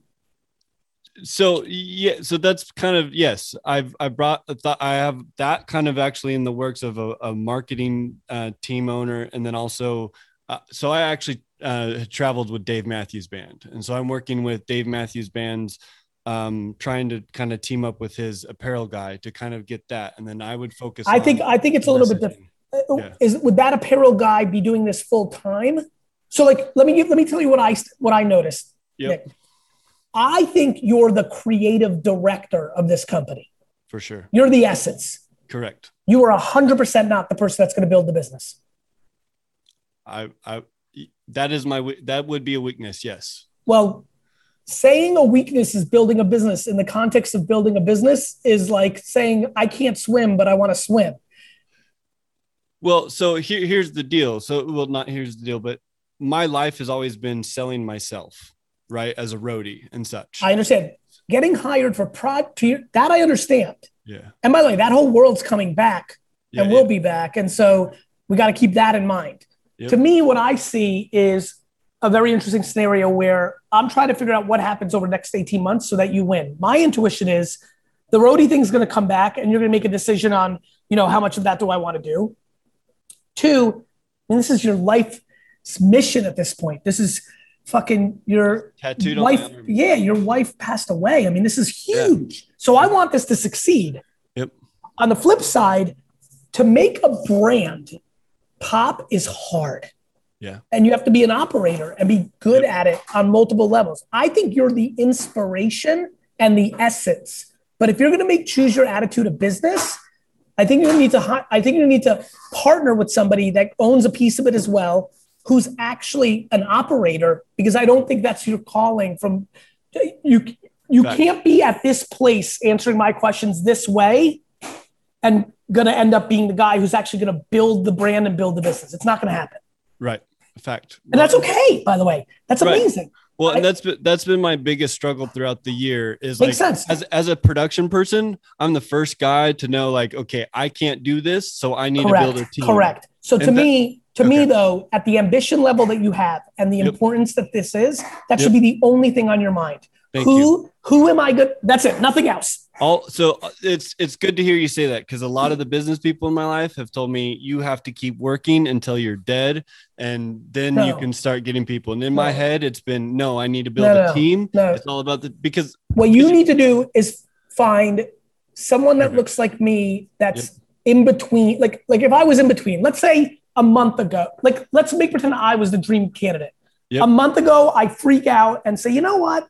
So yeah, so that's kind of, yes, I've I brought thought I have that kind of actually in the works of a, a marketing uh, team owner, and then also uh, so I actually uh, traveled with Dave Matthews Band, and so I'm working with Dave Matthews Band's um, trying to kind of team up with his apparel guy to kind of get that, and then I would focus. I on think I think it's a little bit different. Yeah. Is would that apparel guy be doing this full time? So, like, let me give, let me tell you what I what I noticed. Yep, Nick. I think you're the creative director of this company. for sure. You're the essence. Correct. You are a hundred percent not the person that's going to build the business. I I that is my wi- that would be a weakness. Yes. Well, saying a weakness is building a business in the context of building a business is like saying I can't swim, but I want to swim. Well, so here, here's the deal. So, well, not here's the deal, but my life has always been selling myself, right, as a roadie and such. I understand. Getting hired for prod that I understand. yeah. And by the way, that whole world's coming back Yeah, and will yeah. be back. And so we got to keep that in mind. Yep. To me, what I see is a very interesting scenario where I'm trying to figure out what happens over the next eighteen months so that you win. My intuition is the roadie thing is going to come back and you're going to make a decision on, you know, how much of that do I want to do? Two, and this is your life's mission at this point. This is fucking your Tattooed on wife. my arm. Yeah, your wife passed away. I mean, this is huge. So I want this to succeed. Yep. On the flip side, to make a brand pop is hard. Yeah. And you have to be an operator and be good at it on multiple levels. I think you're the inspiration and the essence. But if you're going to make choose your attitude of business, I think you need to hi- I think you need to partner with somebody that owns a piece of it as well, who's actually an operator, because I don't think that's your calling from you. You Right. can't be at this place answering my questions this way and going to end up being the guy who's actually going to build the brand and build the business. It's not going to happen. Right. Fact. And that's okay, by the way. That's right. amazing. Well, right? and that's been, that's been my biggest struggle throughout the year is Makes like, sense. as, as a production person, I'm the first guy to know like, okay, I can't do this. So I need Correct. to build a team. Correct. So to And that- me, to okay. me though, at the ambition level that you have and the Yep. importance that this is, that Yep. should be the only thing on your mind. Thank who, you. who am I good? That's it. Nothing else. All so uh, it's it's good to hear you say that because a lot of the business people in my life have told me you have to keep working until you're dead, and then you No. can start getting people. And in No. my head, it's been no, I need to build No, no, a no. team. No. It's all about the because What you need to do is find someone that Okay. looks like me that's in between. Like, like if I was in between, let's say a month ago, like let's make pretend I was the dream candidate. Yep. A month ago, I freak out and say, you know what?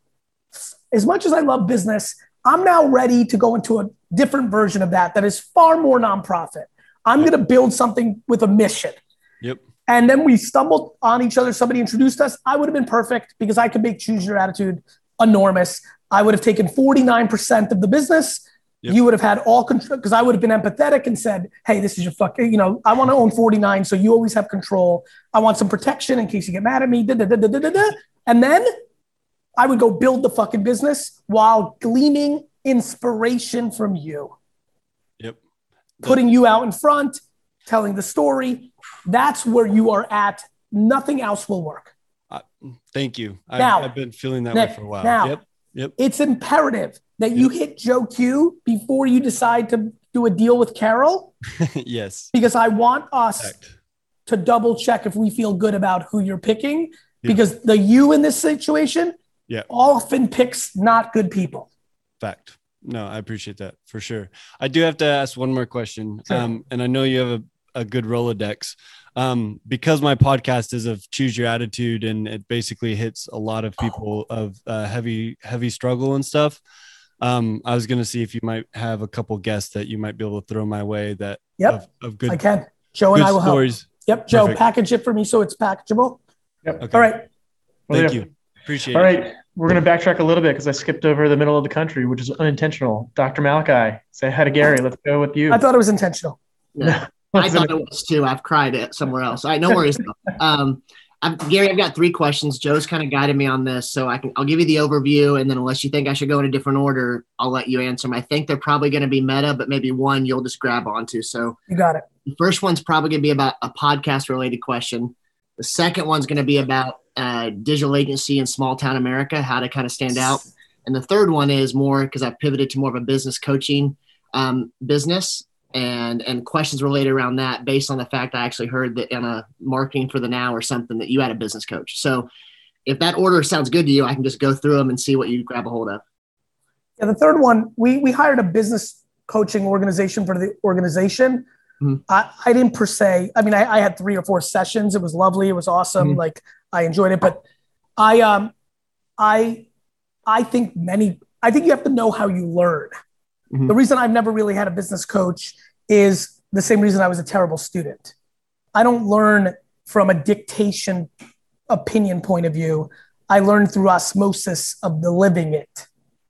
As much as I love business, I'm now ready to go into a different version of that that is far more nonprofit. I'm going to build something with a mission. Yep. And then we stumbled on each other. Somebody introduced us. I would have been perfect because I could make Choose Your Attitude enormous. I would have taken forty-nine percent of the business. Yep. You would have had all control because I would have been empathetic and said, hey, this is your fucking, you know, I want to own forty-nine. So you always have control. I want some protection in case you get mad at me. Da, da, da, da, da, da, da. And then I would go build the fucking business while gleaning inspiration from you. Yep. Putting you out in front, telling the story. That's where you are at. Nothing else will work. Uh, thank you. I, Now, I've been feeling that Nick, way for a while. now, yep. Yep. It's imperative that you hit Joe Q before you decide to do a deal with Carol, Yes. because I want us Fact. to double check if we feel good about who you're picking, Yeah. because the you in this situation Yeah. often picks not good people. Fact. No, I appreciate that for sure. I do have to ask one more question. Sure. Um, and I know you have a, a good Rolodex. Um, because my podcast is of Choose Your Attitude and it basically hits a lot of people of uh, heavy, heavy struggle and stuff. Um, I was going to see if you might have a couple guests that you might be able to throw my way that Yep. of, of good, I can. Joe and good I will stories. help. Yep. Joe, Perfect. package it for me so it's packageable. Yep. Okay. All right. Well, Thank yeah. you. Appreciate All it. right. We're going to backtrack a little bit because I skipped over the middle of the country, which is unintentional. Doctor Malachi, say hi to Gary. Let's go with you. I thought it was intentional. Yeah. I thought it was too. I've cried it somewhere else. All right, no worries. um, I'm, Gary, I've got three questions. Joe's kind of guided me on this, so I can. I'll give you the overview, and then unless you think I should go in a different order, I'll let you answer them. I think they're probably going to be meta, but maybe one you'll just grab onto. So You got it. the first one's probably going to be about a podcast-related question. The second one's going to be about uh, digital agency in small-town America, how to kind of stand out. And the third one is more because I've pivoted to more of a business coaching um, business. And and questions related around that based on the fact I actually heard that in a marketing for the now or something that you had a business coach. So if that order sounds good to you, I can just go through them and see what you grab a hold of. Yeah, the third one, we we hired a business coaching organization for the organization. Mhm. I, I didn't per se. I mean, I, I had three or four sessions. It was lovely. It was awesome. Mhm. Like I enjoyed it. But I um I I think many. I think you have to know how you learn. Mhm. The reason I've never really had a business coach is the same reason I was a terrible student. I don't learn from a dictation opinion point of view. I learn through osmosis of the living it.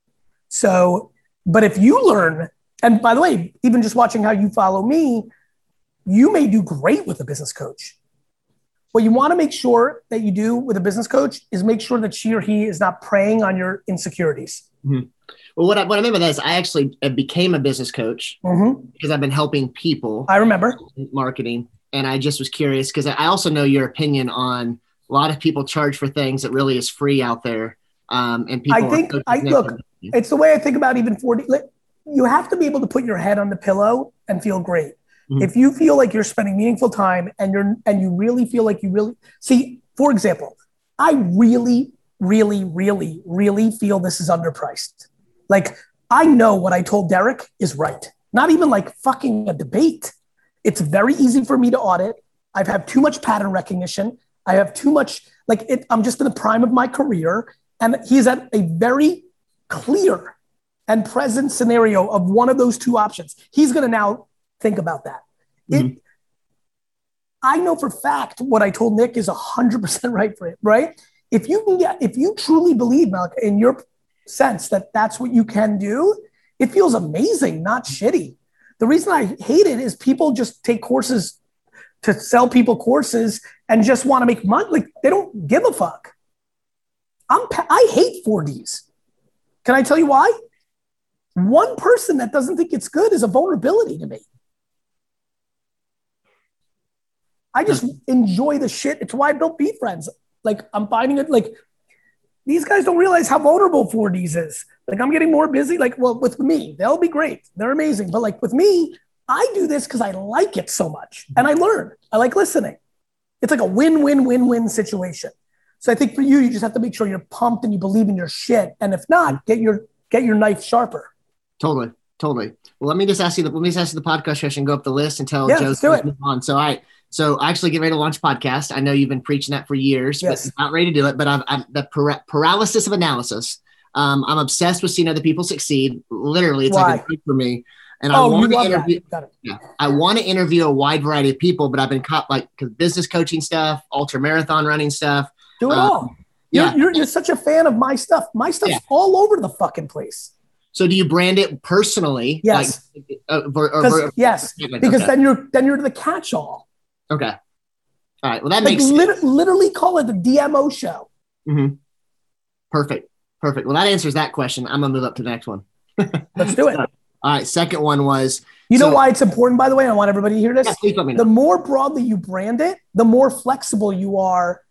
So, but if you learn, and by the way, even just watching how you follow me, you may do great with a business coach. What you want to make sure that you do with a business coach is make sure that she or he is not preying on your insecurities. Mm-hmm. Well, what I, what I mean by that is I actually became a business coach Mm-hmm. because I've been helping people I remember. in marketing. And I just was curious because I also know your opinion on a lot of people charge for things that really is free out there. Um, and people I think, are I look, it's the way I think about even forty. Like, you have to be able to put your head on the pillow and feel great. Mhm. If you feel like you're spending meaningful time and you're, and you really feel like you really see, for example, I really, really, really, really feel this is underpriced. Like, I know what I told Derek is right. Not even like fucking a debate. It's very easy for me to audit. I've had too much pattern recognition. I have too much, like it, I'm just in the prime of my career. And he's at a very clear and present scenario of one of those two options. He's going to now think about that. Mhm. It, I know for fact what I told Nick is one hundred percent right for it, right? If you can get, if you truly believe, Malak, in your sense that that's what you can do, it feels amazing, not shitty. The reason I hate it is people just take courses to sell people courses and just want to make money. Like they don't give a fuck. I'm, I hate four Ds. Can I tell you why? One person that doesn't think it's good is a vulnerability to me. I just enjoy the shit. It's why I built Be Friends. Like I'm finding it like these guys don't realize how vulnerable four Ds is. Like I'm getting more busy. Like, well, with me, they'll be great. They're amazing. But like with me, I do this because I like it so much and I learn. I like listening. It's like a win-win-win-win situation. So I think for you, you just have to make sure you're pumped and you believe in your shit. And if not, get your get your knife sharper. Totally, totally. Well, let me just ask you the let me just ask you the podcast question. Go up the list and tell Yeah, Joe let's do it. to move on. So I so I actually get ready to launch a podcast. I know you've been preaching that for years, Yes. but not ready to do it. But I've, I'm the para- paralysis of analysis. Um, I'm obsessed with seeing other people succeed. Literally, it's Why? like a thing for me. And I Oh, you want to love interview. that. Got it. Yeah, I want to interview a wide variety of people, but I've been caught like cause business coaching stuff, ultra marathon running stuff. Do it Um, all. yeah. You're, you're, you're such a fan of my stuff. My stuff's Yeah. all over the fucking place. So do you brand it personally? Yes. Like, uh, ver- or 'Cause- ver- yes. okay. Because then you're then you're the catch-all. Okay. All right. Well, that Like makes sense. lit- literally call it the D M O show. Mm-hmm. Perfect. Perfect. Well, that answers that question. I'm gonna move up to the next one. Let's do it. All right. Second one was. You know so- why it's important, by the way? I want everybody to hear this. Yeah, please let me know. The more broadly you brand it, the more flexible you are.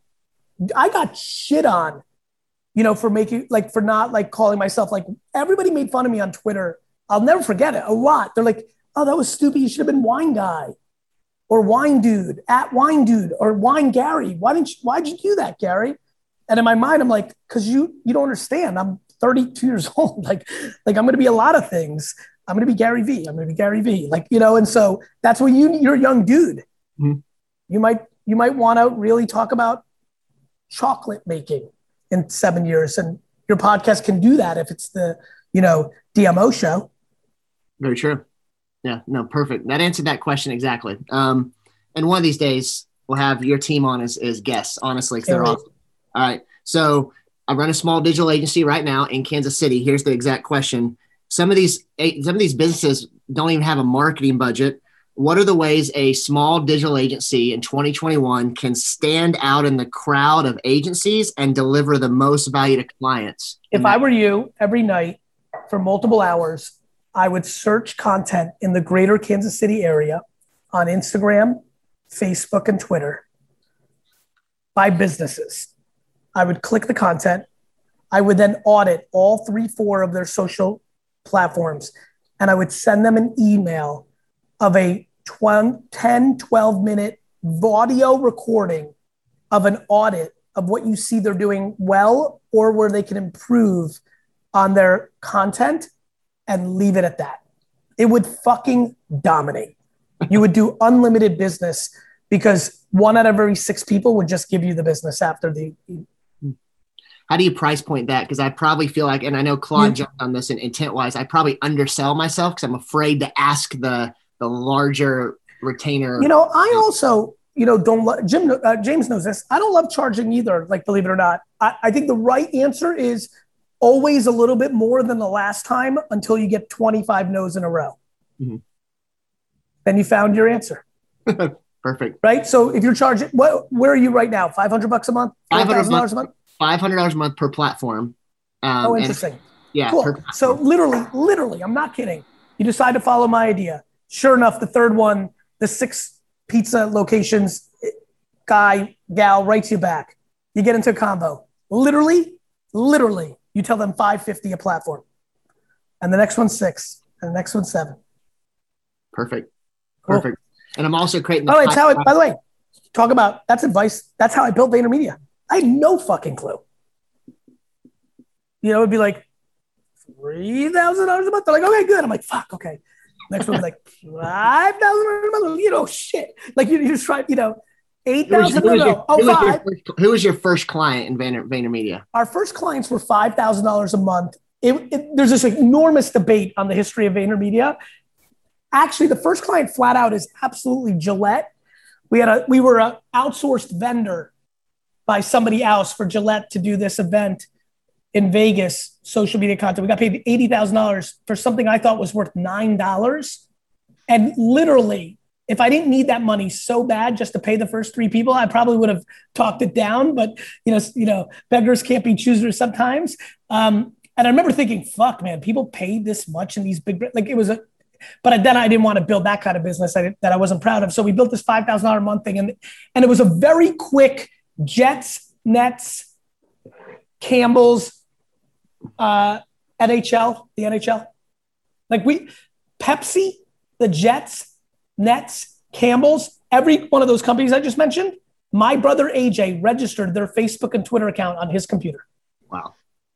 I got shit on, you know, for making like for not like calling myself like everybody made fun of me on Twitter. I'll never forget it. A lot. They're like, "Oh, that was stupid. You should have been Wine Guy, or Wine Dude at Wine Dude, or Wine Gary. Why didn't you, why'd you do that, Gary?" And in my mind, I'm like, "Cause you you don't understand. I'm thirty-two years old. Like like I'm gonna be a lot of things." I'm going to be Gary V. I'm going to be Gary V. Like, you know, and so that's what you, you're a young dude. Mhm. You might, you might want to really talk about chocolate making in seven years. And your podcast can do that if it's the, you know, D M O show. Very true. Yeah. No. Perfect. That answered that question exactly. Um, and one of these days we'll have your team on as, as guests. Honestly, 'cause they're Can't wait. awesome. All right. So I run a small digital agency right now in Kansas City. Here's the exact question. Some of these some of these businesses don't even have a marketing budget. What are the ways a small digital agency in twenty twenty-one can stand out in the crowd of agencies and deliver the most value to clients? If I were you, every night for multiple hours, I would search content in the greater Kansas City area on Instagram, Facebook, and Twitter by businesses. I would click the content. I would then audit all three, four of their social platforms, and I would send them an email of a ten, twelve minute audio recording of an audit of what you see they're doing well or where they can improve on their content, and leave it at that. It would fucking dominate. You would do unlimited business because one out of every six people would just give you the business after the. How do you price point that? Because I probably feel like, and I know Claude Yeah. jumped on this in intent wise, I probably undersell myself because I'm afraid to ask the the larger retainer. You know, I also, you know, don't lo- Jim, uh, James knows this. I don't love charging either. Like, believe it or not, I, I think the right answer is always a little bit more than the last time until you get twenty-five no's in a row. Mhm. Then you found your answer, Perfect. right? So if you're charging, what, where are you right now? five hundred bucks a month? five hundred five thousand dollars a month? five hundred dollars a month per platform. Um, Oh, and- interesting. yeah. Cool. per So platform. literally, literally, I'm not kidding. You decide to follow my idea. Sure enough, the third one, the six pizza locations guy, gal writes you back. You get into a combo. Literally, literally, you tell them five fifty a platform. And the next one's six. And the next one's seven. Perfect. Cool. Perfect. And I'm also creating the By the way, it's how I, podcast- by the way, talk about that's advice. That's how I built VaynerMedia. I had no fucking clue. You know, it'd be like three thousand dollars a month. They're like, okay, good. I'm like, fuck, okay. Next one's like five thousand dollars a month. You know, shit. Like you, you just try, you know, eight who was, thousand. who No, was your, no. Oh, who was your five. first, who was your first client in Vayner, VaynerMedia? Our first clients were five thousand dollars a month. It, it, there's this enormous debate on the history of VaynerMedia. Actually, the first client flat out is absolutely Gillette. We had a we were an outsourced vendor by somebody else for Gillette to do this event in Vegas, social media content. We got paid eighty thousand dollars for something I thought was worth nine dollars. And literally, if I didn't need that money so bad just to pay the first three people, I probably would have talked it down. But you know, you know, beggars can't be choosers sometimes. Um, and I remember thinking, "Fuck, man, people paid this much in these big like it was a." But then I didn't want to build that kind of business I that I wasn't proud of. So we built this five thousand dollars a month thing, and and it was a very quick Jets, Nets, Campbell's, uh, N H L, the N H L, like we, Pepsi, the Jets. Nets, Campbell's, every one of those companies I just mentioned, my brother A J registered their Facebook and Twitter account on his computer. Wow.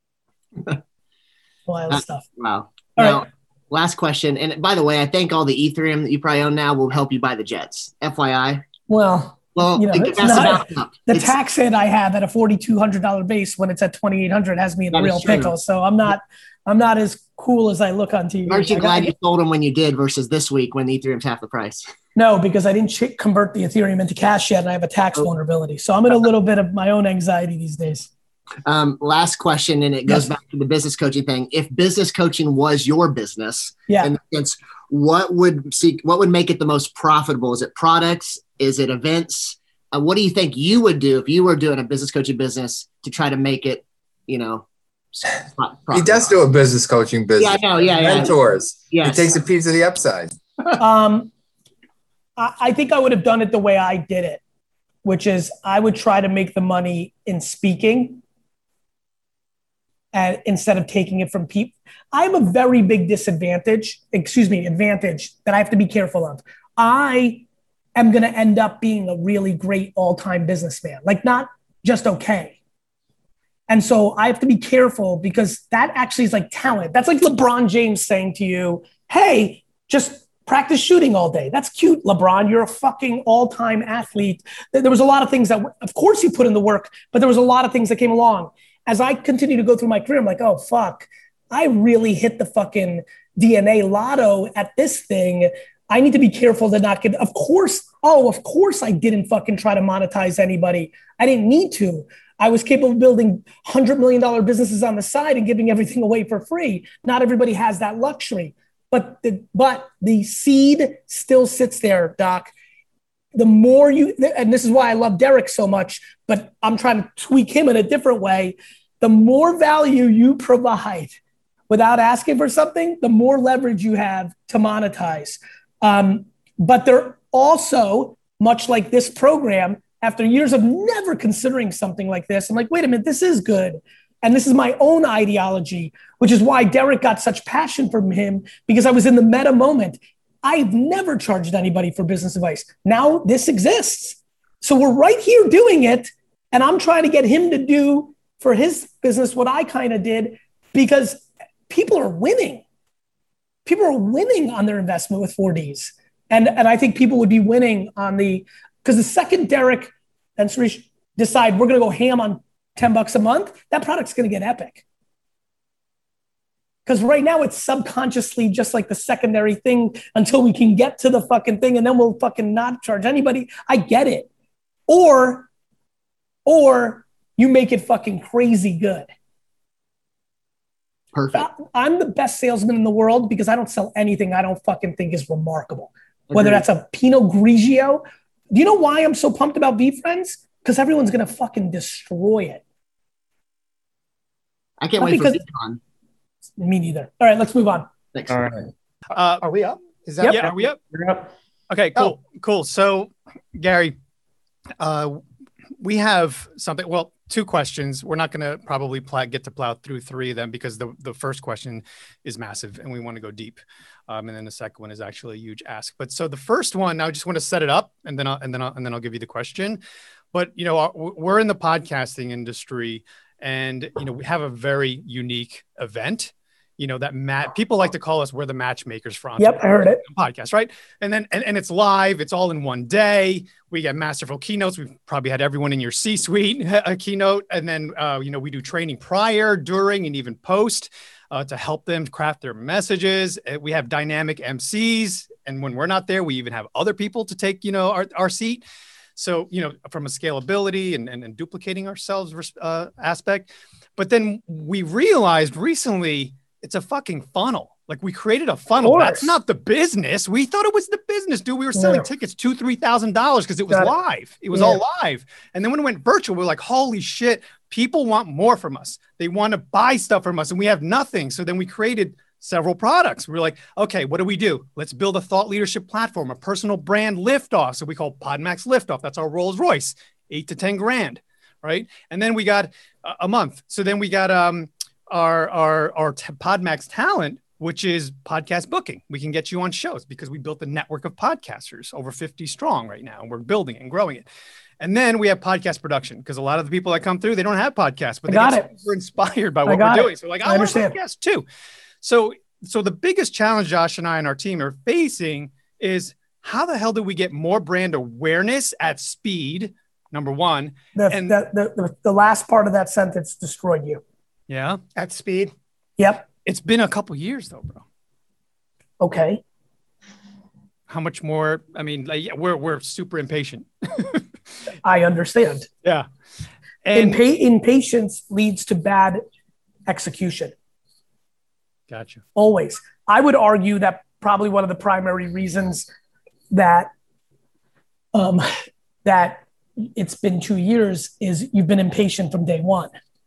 Wild uh, stuff. Wow. All now, right. Last question. And by the way, I think all the Ethereum that you probably own now will help you buy the Jets. F Y I. Well, well you know, it, it's not, the it's, tax hit I have at a forty-two hundred dollars base when it's at twenty-eight hundred has me in a real pickle. So I'm not, I'm not as cool as I look on T V. Aren't you I glad got, you sold them when you did versus this week when the Ethereum's half the price? No, because I didn't ch- convert the Ethereum into cash yet, and I have a tax oh. vulnerability. So I'm in a little bit of my own anxiety these days. Um, last question, and it goes yes. back to the business coaching thing. If business coaching was your business, yeah. in the sense, what would seek, what would make it the most profitable? Is it products? Is it events? Uh, what do you think you would do if you were doing a business coaching business to try to make it, you know? He does do a business coaching business. Yeah, I know. Yeah, yeah. Mentors. Yes. He takes a piece of the upside. um, I, I think I would have done it the way I did it, which is I would try to make the money in speaking. And instead of taking it from people, I have a very big disadvantage, excuse me, advantage that I have to be careful of. I am going to end up being a really great all-time businessman, like not just okay. And so I have to be careful because that actually is like talent. That's like LeBron James saying to you, hey, just practice shooting all day. That's cute, LeBron. You're a fucking all-time athlete. There was a lot of things that, of course you put in the work, but there was a lot of things that came along. As I continue to go through my career, I'm like, oh, fuck, I really hit the fucking D N A lotto at this thing. I need to be careful to not get, of course, oh, of course I didn't fucking try to monetize anybody. I didn't need to. I was capable of building one hundred million dollars businesses on the side and giving everything away for free. Not everybody has that luxury. But the, but the seed still sits there, Doc. The more you, and this is why I love Derek so much, but I'm trying to tweak him in a different way. The more value you provide without asking for something, the more leverage you have to monetize. Um, but they're also, much like this program, after years of never considering something like this, I'm like, wait a minute, this is good. And this is my own ideology, which is why Derek got such passion from him, because I was in the meta moment. I've never charged anybody for business advice. Now this exists. So we're right here doing it. And I'm trying to get him to do for his business what I kind of did, because people are winning. People are winning on their investment with four Ds. And, and I think people would be winning on the, because the second Derek and Suresh decide we're going to go ham on ten bucks a month, that product's going to get epic. Because right now it's subconsciously just like the secondary thing until we can get to the fucking thing, and then we'll fucking not charge anybody. I get it. Or, or you make it fucking crazy good. Perfect. I'm the best salesman in the world because I don't sell anything I don't fucking think is remarkable. Agreed. Whether that's a Pinot Grigio. Do you know why I'm so pumped about VeeFriends? Because everyone's going to fucking destroy it. I can't Not wait because, for VeeCon. Me neither. All right, let's move on. Thanks. All right. Uh, Are we up? Is that yep. yeah? Are we up? You're up. Okay, cool, oh. cool. So, Gary, uh, we have something. Well, two questions. We're not going to probably pl- get to plow through three of them because the, the first question is massive and we want to go deep. Um, and then the second one is actually a huge ask. But so the first one, I just want to set it up, and then I'll, and then I'll, and then I'll give you the question. But you know, we're in the podcasting industry, and you know, we have a very unique event. You know, that mat people like to call us, we're the matchmakers for Yep, I heard it. Podcast, right? And then and, and it's live, it's all in one day. We get masterful keynotes. We've probably had everyone in your C-suite a keynote, and then uh, you know, we do training prior, during, and even post uh, to help them craft their messages. We have dynamic M Cs, and when we're not there, we even have other people to take, you know, our, our seat. So, you know, from a scalability and, and, and duplicating ourselves uh, aspect. But then we realized recently it's a fucking funnel. Like we created a funnel. That's not the business. We thought it was the business, dude. We were selling Yeah. tickets two, three thousand dollars because it was Got it. live. It was Yeah. all live. And then when it went virtual, we were like, holy shit, people want more from us. They want to buy stuff from us, and we have nothing. So then we created several products. We were like, okay, what do we do? Let's build a thought leadership platform, a personal brand liftoff. So we call PodMax Liftoff. That's our Rolls Royce, eight to ten grand, right? And then we got a, a month. So then we got um our our our t- PodMax Talent, which is podcast booking. We can get you on shows because we built a network of podcasters, over fifty strong right now, and we're building it and growing it. And then we have podcast production because a lot of the people that come through, they don't have podcasts, but I they got get it. super inspired by I what we're got it. doing. So like, I I, want a understand. podcast too. So, so the biggest challenge Josh and I and our team are facing is how the hell do we get more brand awareness at speed? Number one. The, and the, the, the, the last part of that sentence destroyed you. yeah, At speed. Yep. it's been a couple years though, bro. Okay. How much more? I mean, like, yeah, we're, we're super impatient. I understand. Yeah. And Impa- impatience leads to bad execution. gotcha. Always. I would argue that probably one of the primary reasons that um, that it's been two years is you've been impatient from day one,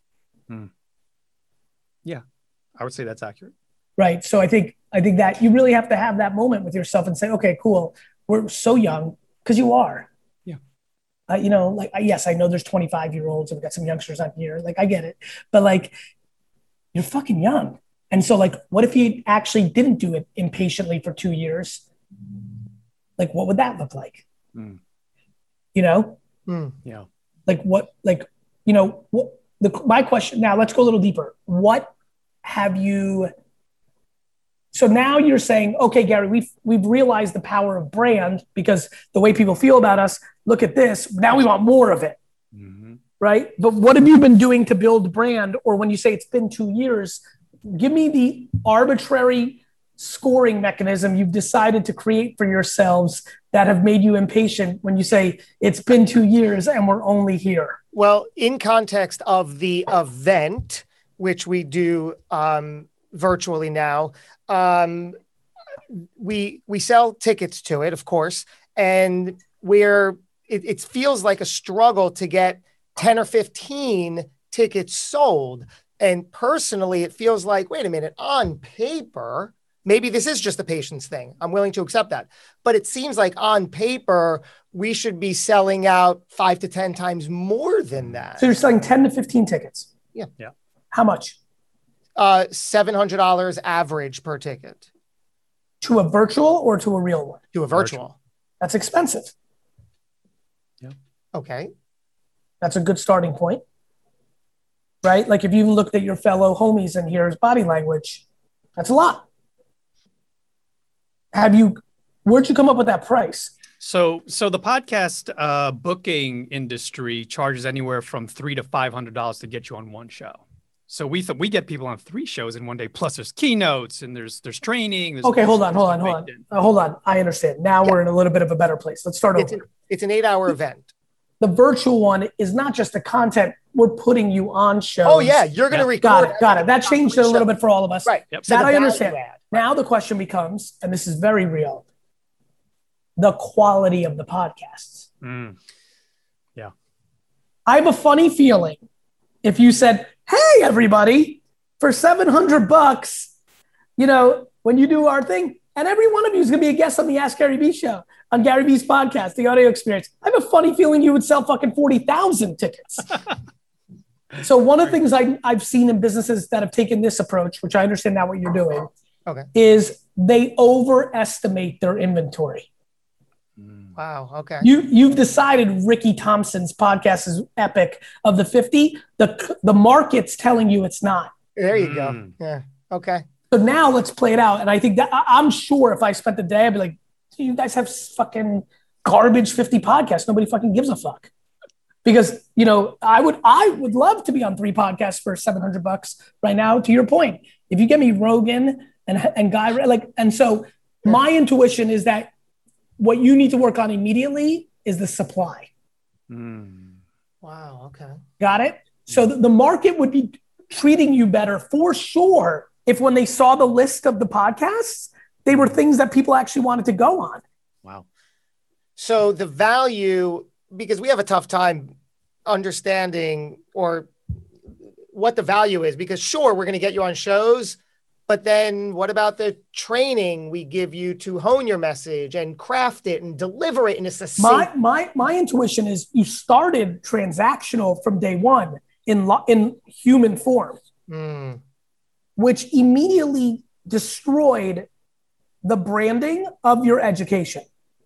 Yeah, I would say that's accurate. right? So I think I think that you really have to have that moment with yourself and say, okay, cool, we're so young, because you are. Yeah. Uh, you know, like yes, I know there's twenty-five year olds and we've got some youngsters on here. Like I get it, but like you're fucking young. And so like, what if you actually didn't do it impatiently for two years? Like, what would that look like? Mm. You know, Hmm. Yeah. like what, like, you know, what the, my question now, let's go a little deeper. What have you, so now you're saying, okay, Gary, we've, we've realized the power of brand because the way people feel about us, look at this. Now we want more of it. Mm-hmm. Right. But what have you been doing to build brand? Or when you say it's been two years, give me the arbitrary scoring mechanism you've decided to create for yourselves that have made you impatient when you say it's been two years and we're only here. Well, in context of the event, which we do um, virtually now, um, we we sell tickets to it, of course, and we're it, it feels like a struggle to get ten or fifteen tickets sold. And personally, it feels like, wait a minute, on paper, maybe this is just a patience thing. I'm willing to accept that. But it seems like on paper, we should be selling out five to ten times more than that. So you're selling ten to fifteen tickets. Yeah. Yeah. How much? Uh, seven hundred dollars average per ticket To a virtual or to a real one? to a virtual. That's expensive. Okay. That's a good starting point. Right? Like if you even looked at your fellow homies and here's body language, that's a lot. Have you, where'd you come up with that price? So, so the podcast uh, booking industry charges anywhere from three to five hundred dollars to get you on one show. So we th- we get people on three shows in one day. Plus, there's keynotes and there's there's training. There's Okay, hold on, hold on, hold on. baked in. Uh, hold on. I understand. Now we're in a little bit of a better place. Let's start It's over. an, it's an eight hour event. The virtual one is not just the content. We're putting you on shows. Oh, yeah. You're going to Yeah. record. Got it. Got it. That everything changed on it a the little show. bit for all of us. Right. Yep. So That the I value understand. add. Now the question becomes, and this is very real, the quality of the podcasts. Mm. Yeah. I have a funny feeling if you said, hey, everybody, for seven hundred bucks, you know, when you do our thing, and every one of you is going to be a guest on the Ask Gary Vee show, on Gary Vee's podcast, The Audio Experience. I have a funny feeling you would sell fucking forty thousand tickets. So one of the things I, I've seen in businesses that have taken this approach, which I understand now what you're doing, Okay. is they overestimate their inventory. Wow. Okay. You, you've decided Ricky Thompson's podcast is epic. Of the fifty, the, the market's telling you it's not. There you go. Mm. Yeah. Okay. So now let's play it out. And I think that I- I'm sure if I spent the day, I'd be like, you guys have fucking garbage fifty podcasts. Nobody fucking gives a fuck. Because, you know, I would, I would love to be on three podcasts for seven hundred bucks right now. To your point, if you get me Rogan and, and Guy, like, and so my intuition is that what you need to work on immediately is the supply. Mm. Wow. Okay. Got it? So the, the market would be treating you better for sure if when they saw the list of the podcasts, they were things that people actually wanted to go on. Wow. So the value, because we have a tough time understanding or what the value is, because sure, we're going to get you on shows, but then what about the training we give you to hone your message and craft it and deliver it in a succinct? My, my, my intuition is you started transactional from day one in, lo- in human form, Mm. which immediately destroyed the branding of your education.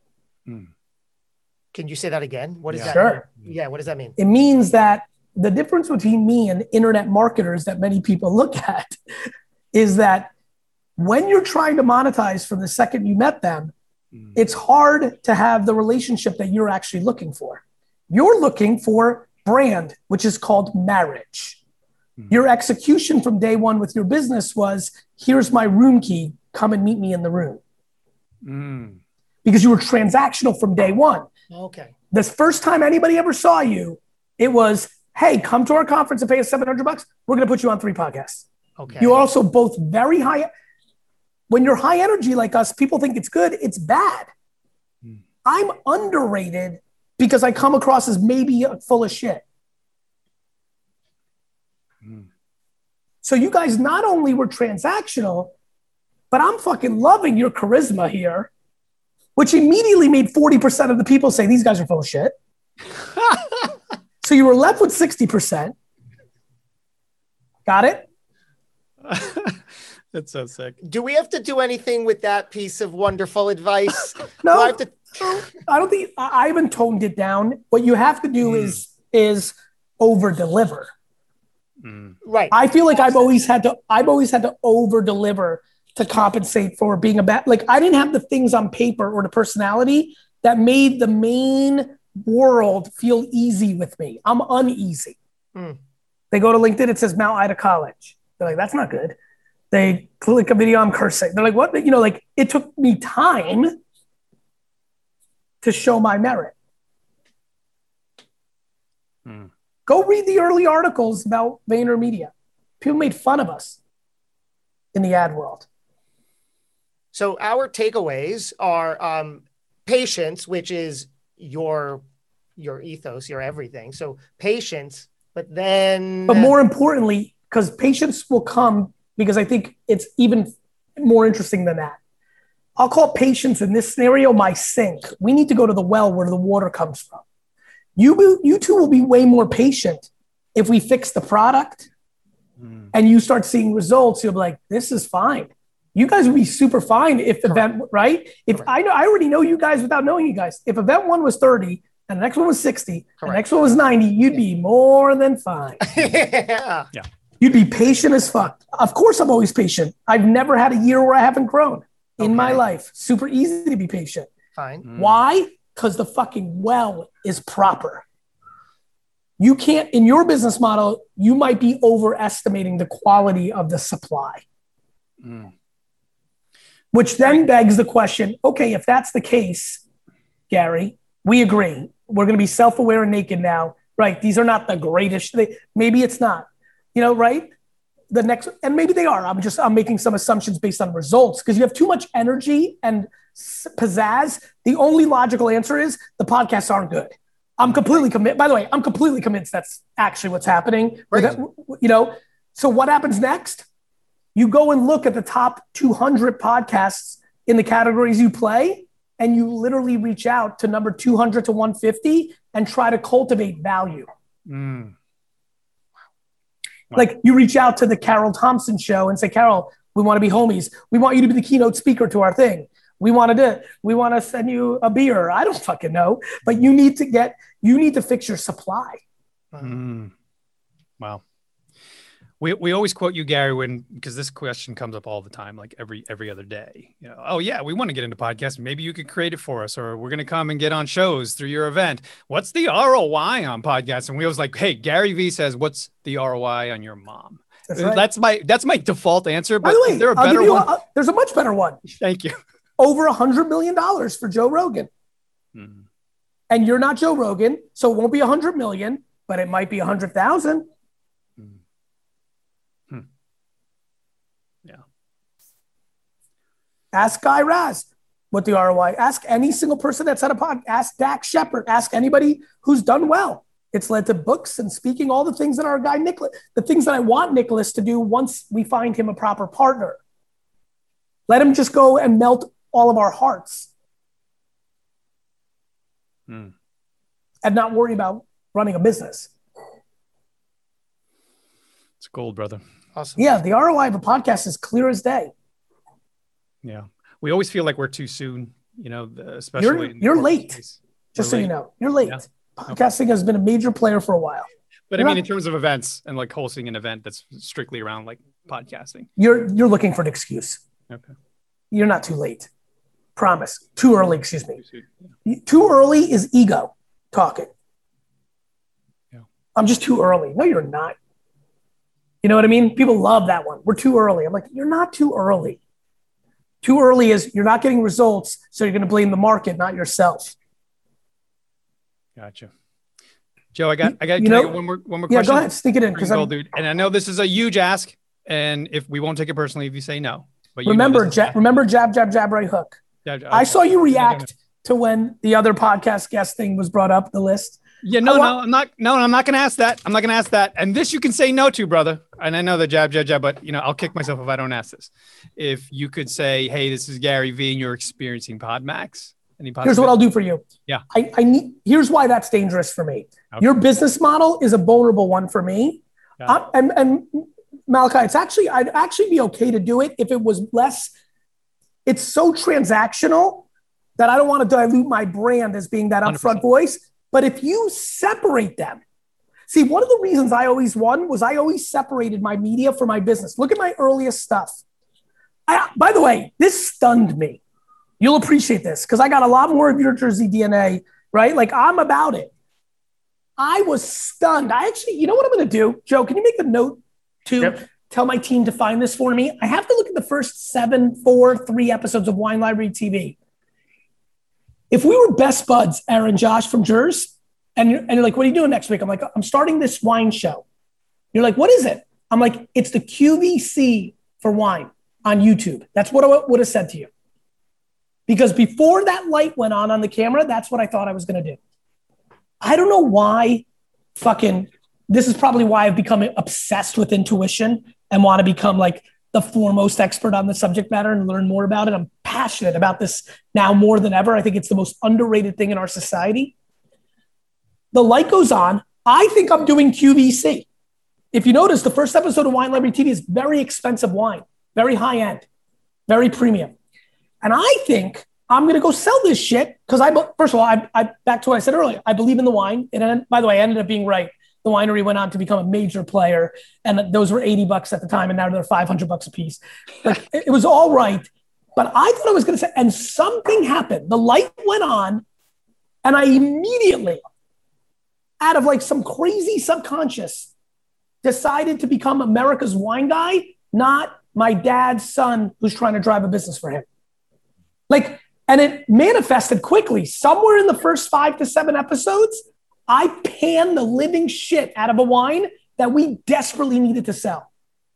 Can you say that again? What does Yeah. that Sure. mean? Yeah, what does that mean? It means that the difference between me and internet marketers that many people look at is that when you're trying to monetize from the second you met them, mm. it's hard to have the relationship that you're actually looking for. You're looking for brand, which is called marriage. Mm. Your execution from day one with your business was, here's my room key, come and meet me in the room. Mm. Because you were transactional from day one. Okay. The first time anybody ever saw you, it was, hey, come to our conference and pay us seven hundred bucks. We're going to put you on three podcasts. Okay. You're also both very high. When you're high energy like us, people think it's good. It's bad. Hmm. I'm underrated because I come across as maybe full of shit. Hmm. So you guys not only were transactional, but I'm fucking loving your charisma here, which immediately made forty percent of the people say these guys are full of shit. So you were left with sixty percent. Got it? That's so sick. Do we have to do anything with that piece of wonderful advice? No, do I, have to... I don't think I, I haven't toned it down. What you have to do mm. is is over deliver. Mm. Right. I feel like I've always had to. I've always had to over deliver to compensate for being a bad. Like I didn't have the things on paper or the personality that made the main world feel easy with me. I'm uneasy. Mm. They go to LinkedIn. It says Mount Ida College. They're like, that's not good. They click a video, I'm cursing. They're like, what? You know, like it took me time to show my merit. Hmm. Go read the early articles about VaynerMedia. People made fun of us in the ad world. So our takeaways are um, patience, which is your, your ethos, your everything. So patience, but then... But more importantly, because patience will come because I think it's even more interesting than that. I'll call patience in this scenario my sink. We need to go to the well where the water comes from. You, you two will be way more patient if we fix the product mm. and you start seeing results. You'll be like, this is fine. You guys would be super fine if Correct. event, right? If Correct. I know, I already know you guys without knowing you guys. If event one was thirty and the next one was sixty, Correct. and the next one was ninety, you'd be more than fine. yeah. Yeah. You'd be patient as fuck. Of course, I'm always patient. I've never had a year where I haven't grown in okay. my life. Super easy to be patient. Fine. Mm. Why? Because the fucking well is proper. You can't, in your business model, you might be overestimating the quality of the supply. Mm. Which then begs the question, okay, if that's the case, Gary, we agree. We're going to be self-aware and naked now. Right. These are not the greatest. They, maybe it's not. You know, right? The next, and maybe they are. I'm just, I'm making some assumptions based on results because you have too much energy and pizzazz. The only logical answer is the podcasts aren't good. I'm completely convinced. By the way, I'm completely convinced that's actually what's happening. Right. You know, so what happens next? You go and look at the top two hundred podcasts in the categories you play, and you literally reach out to number two hundred to one fifty and try to cultivate value. Mm. Wow. Like you reach out to the Carol Thompson show and say, Carol, we want to be homies. We want you to be the keynote speaker to our thing. We want to do, we want to send you a beer. I don't fucking know, but you need to get, you need to fix your supply. Mm. Wow. We, we always quote you, Gary, when, because this question comes up all the time, like every, every other day, you know, oh yeah, we want to get into podcasting. Maybe you could create it for us, or we're going to come and get on shows through your event. What's the R O I on podcasts? And we always like, hey, Gary V says, what's the R O I on your mom? That's, right. that's my, that's my default answer. But By the way, is there a I'll better give you one? A, there's a much better one. Thank you. Over a hundred million dollars for Joe Rogan. Hmm. And you're not Joe Rogan. So it won't be a hundred million, but it might be a hundred thousand. Yeah. Ask Guy Raz what the R O I. Ask any single person that's had a pod. Ask Dax Shepard. Ask anybody who's done well. It's led to books and speaking, all the things that our guy Nicholas, the things that I want Nicholas to do once we find him a proper partner. Let him just go and melt all of our hearts. Hmm. And not worry about running a business. It's gold, brother. Awesome. Yeah, the R O I of a podcast is clear as day. Yeah. We always feel like we're too soon, you know, especially. You're, you're late, case. just We're so late. you know. You're late. Yeah. Podcasting has been a major player for a while. But You're I mean, not- in terms of events and like hosting an event that's strictly around like podcasting. You're you're looking for an excuse. Okay. You're not too late. Promise. Too early, excuse me. Too early is ego talking. Yeah. I'm just too early. No, you're not. You know what I mean? People love that one. We're too early. I'm like, you're not too early. Too early is you're not getting results, so you're going to blame the market, not yourself. Gotcha. Joe, I got, I got You can I know- get one more, one more Yeah, question. go ahead. Sneak it in. Because Because dude. And I know this is a huge ask, and if we won't take it personally if you say no. But you know remember, this is- ja- remember, jab, jab, jab, right hook. Yeah, okay. I saw you Yeah, react to when the other podcast guest thing was brought up, the list. Yeah, no, I no, want- I'm not. No, I'm not going to ask that. I'm not going to ask that. And this you can say no to, brother. And I know the jab, jab, jab, but you know, I'll kick myself if I don't ask this. If you could say, "Hey, this is Gary V, and you're experiencing PodMax." Any Here's what I'll do for you. Yeah. I, I need. Here's why that's dangerous for me. Okay. Your business model is a vulnerable one for me. Got I'm- and and Malachi, it's actually I'd actually be okay to do it if it was less. It's so transactional that I don't want to dilute my brand as being that one hundred upfront percent. voice. But if you separate them, see, one of the reasons I always won was I always separated my media from my business. Look at my earliest stuff. I, by the way, this stunned me. You'll appreciate this because I got a lot more of your Jersey D N A, right? Like I'm about it. I was stunned. I actually, you know what I'm going to do? Joe, can you make a note to Yep. tell my team to find this for me? I have to look at the first seven, four, three episodes of Wine Library T V. If we were best buds, Aaron, Josh from Jers, and you're, and you're like, what are you doing next week? I'm like, I'm starting this wine show. You're like, what is it? I'm like, it's the Q V C for wine on YouTube. That's what I would have said to you. Because before that light went on on the camera, that's what I thought I was going to do. I don't know why fucking, this is probably why I've become obsessed with intuition and want to become like the foremost expert on the subject matter and learn more about it. I'm passionate about this now more than ever. I think it's the most underrated thing in our society. The light goes on. I think I'm doing Q V C. If you notice, the first episode of Wine Library T V is very expensive wine, very high end, very premium. And I think I'm going to go sell this shit because I, first of all, I, I, back to what I said earlier, I believe in the wine. And by the way, I ended up being right. The winery went on to become a major player, and those were eighty bucks at the time, and now they're five hundred bucks a piece. Like, it, it was all right, but I thought I was going to say, and something happened. The light went on, and I immediately, out of like some crazy subconscious, decided to become America's wine guy, not my dad's son who's trying to drive a business for him. Like, and it manifested quickly. Somewhere in the first five to seven episodes, I panned the living shit out of a wine that we desperately needed to sell.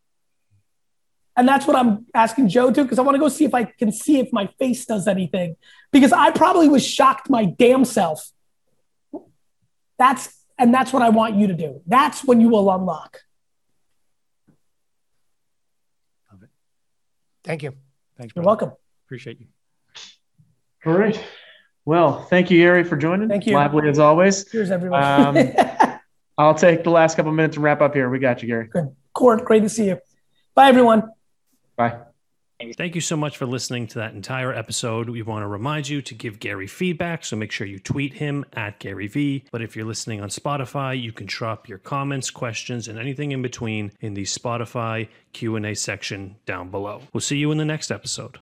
And that's what I'm asking Joe to, because I want to go see if I can see if my face does anything. Because I probably was shocked my damn self. That's and that's what I want you to do. That's when you will unlock. Thank you. Thanks, You're brother. welcome. Appreciate you. All right. Well, thank you, Gary, for joining. Thank you. Lively as always. Cheers, everyone. Um, I'll take the last couple minutes and wrap up here. We got you, Gary. Good. Court, great to see you. Bye, everyone. Bye. Thank you so much for listening to that entire episode. We want to remind you to give Gary feedback, so make sure you tweet him at Gary V. But if you're listening on Spotify, you can drop your comments, questions, and anything in between in the Spotify Q and A section down below. We'll see you in the next episode.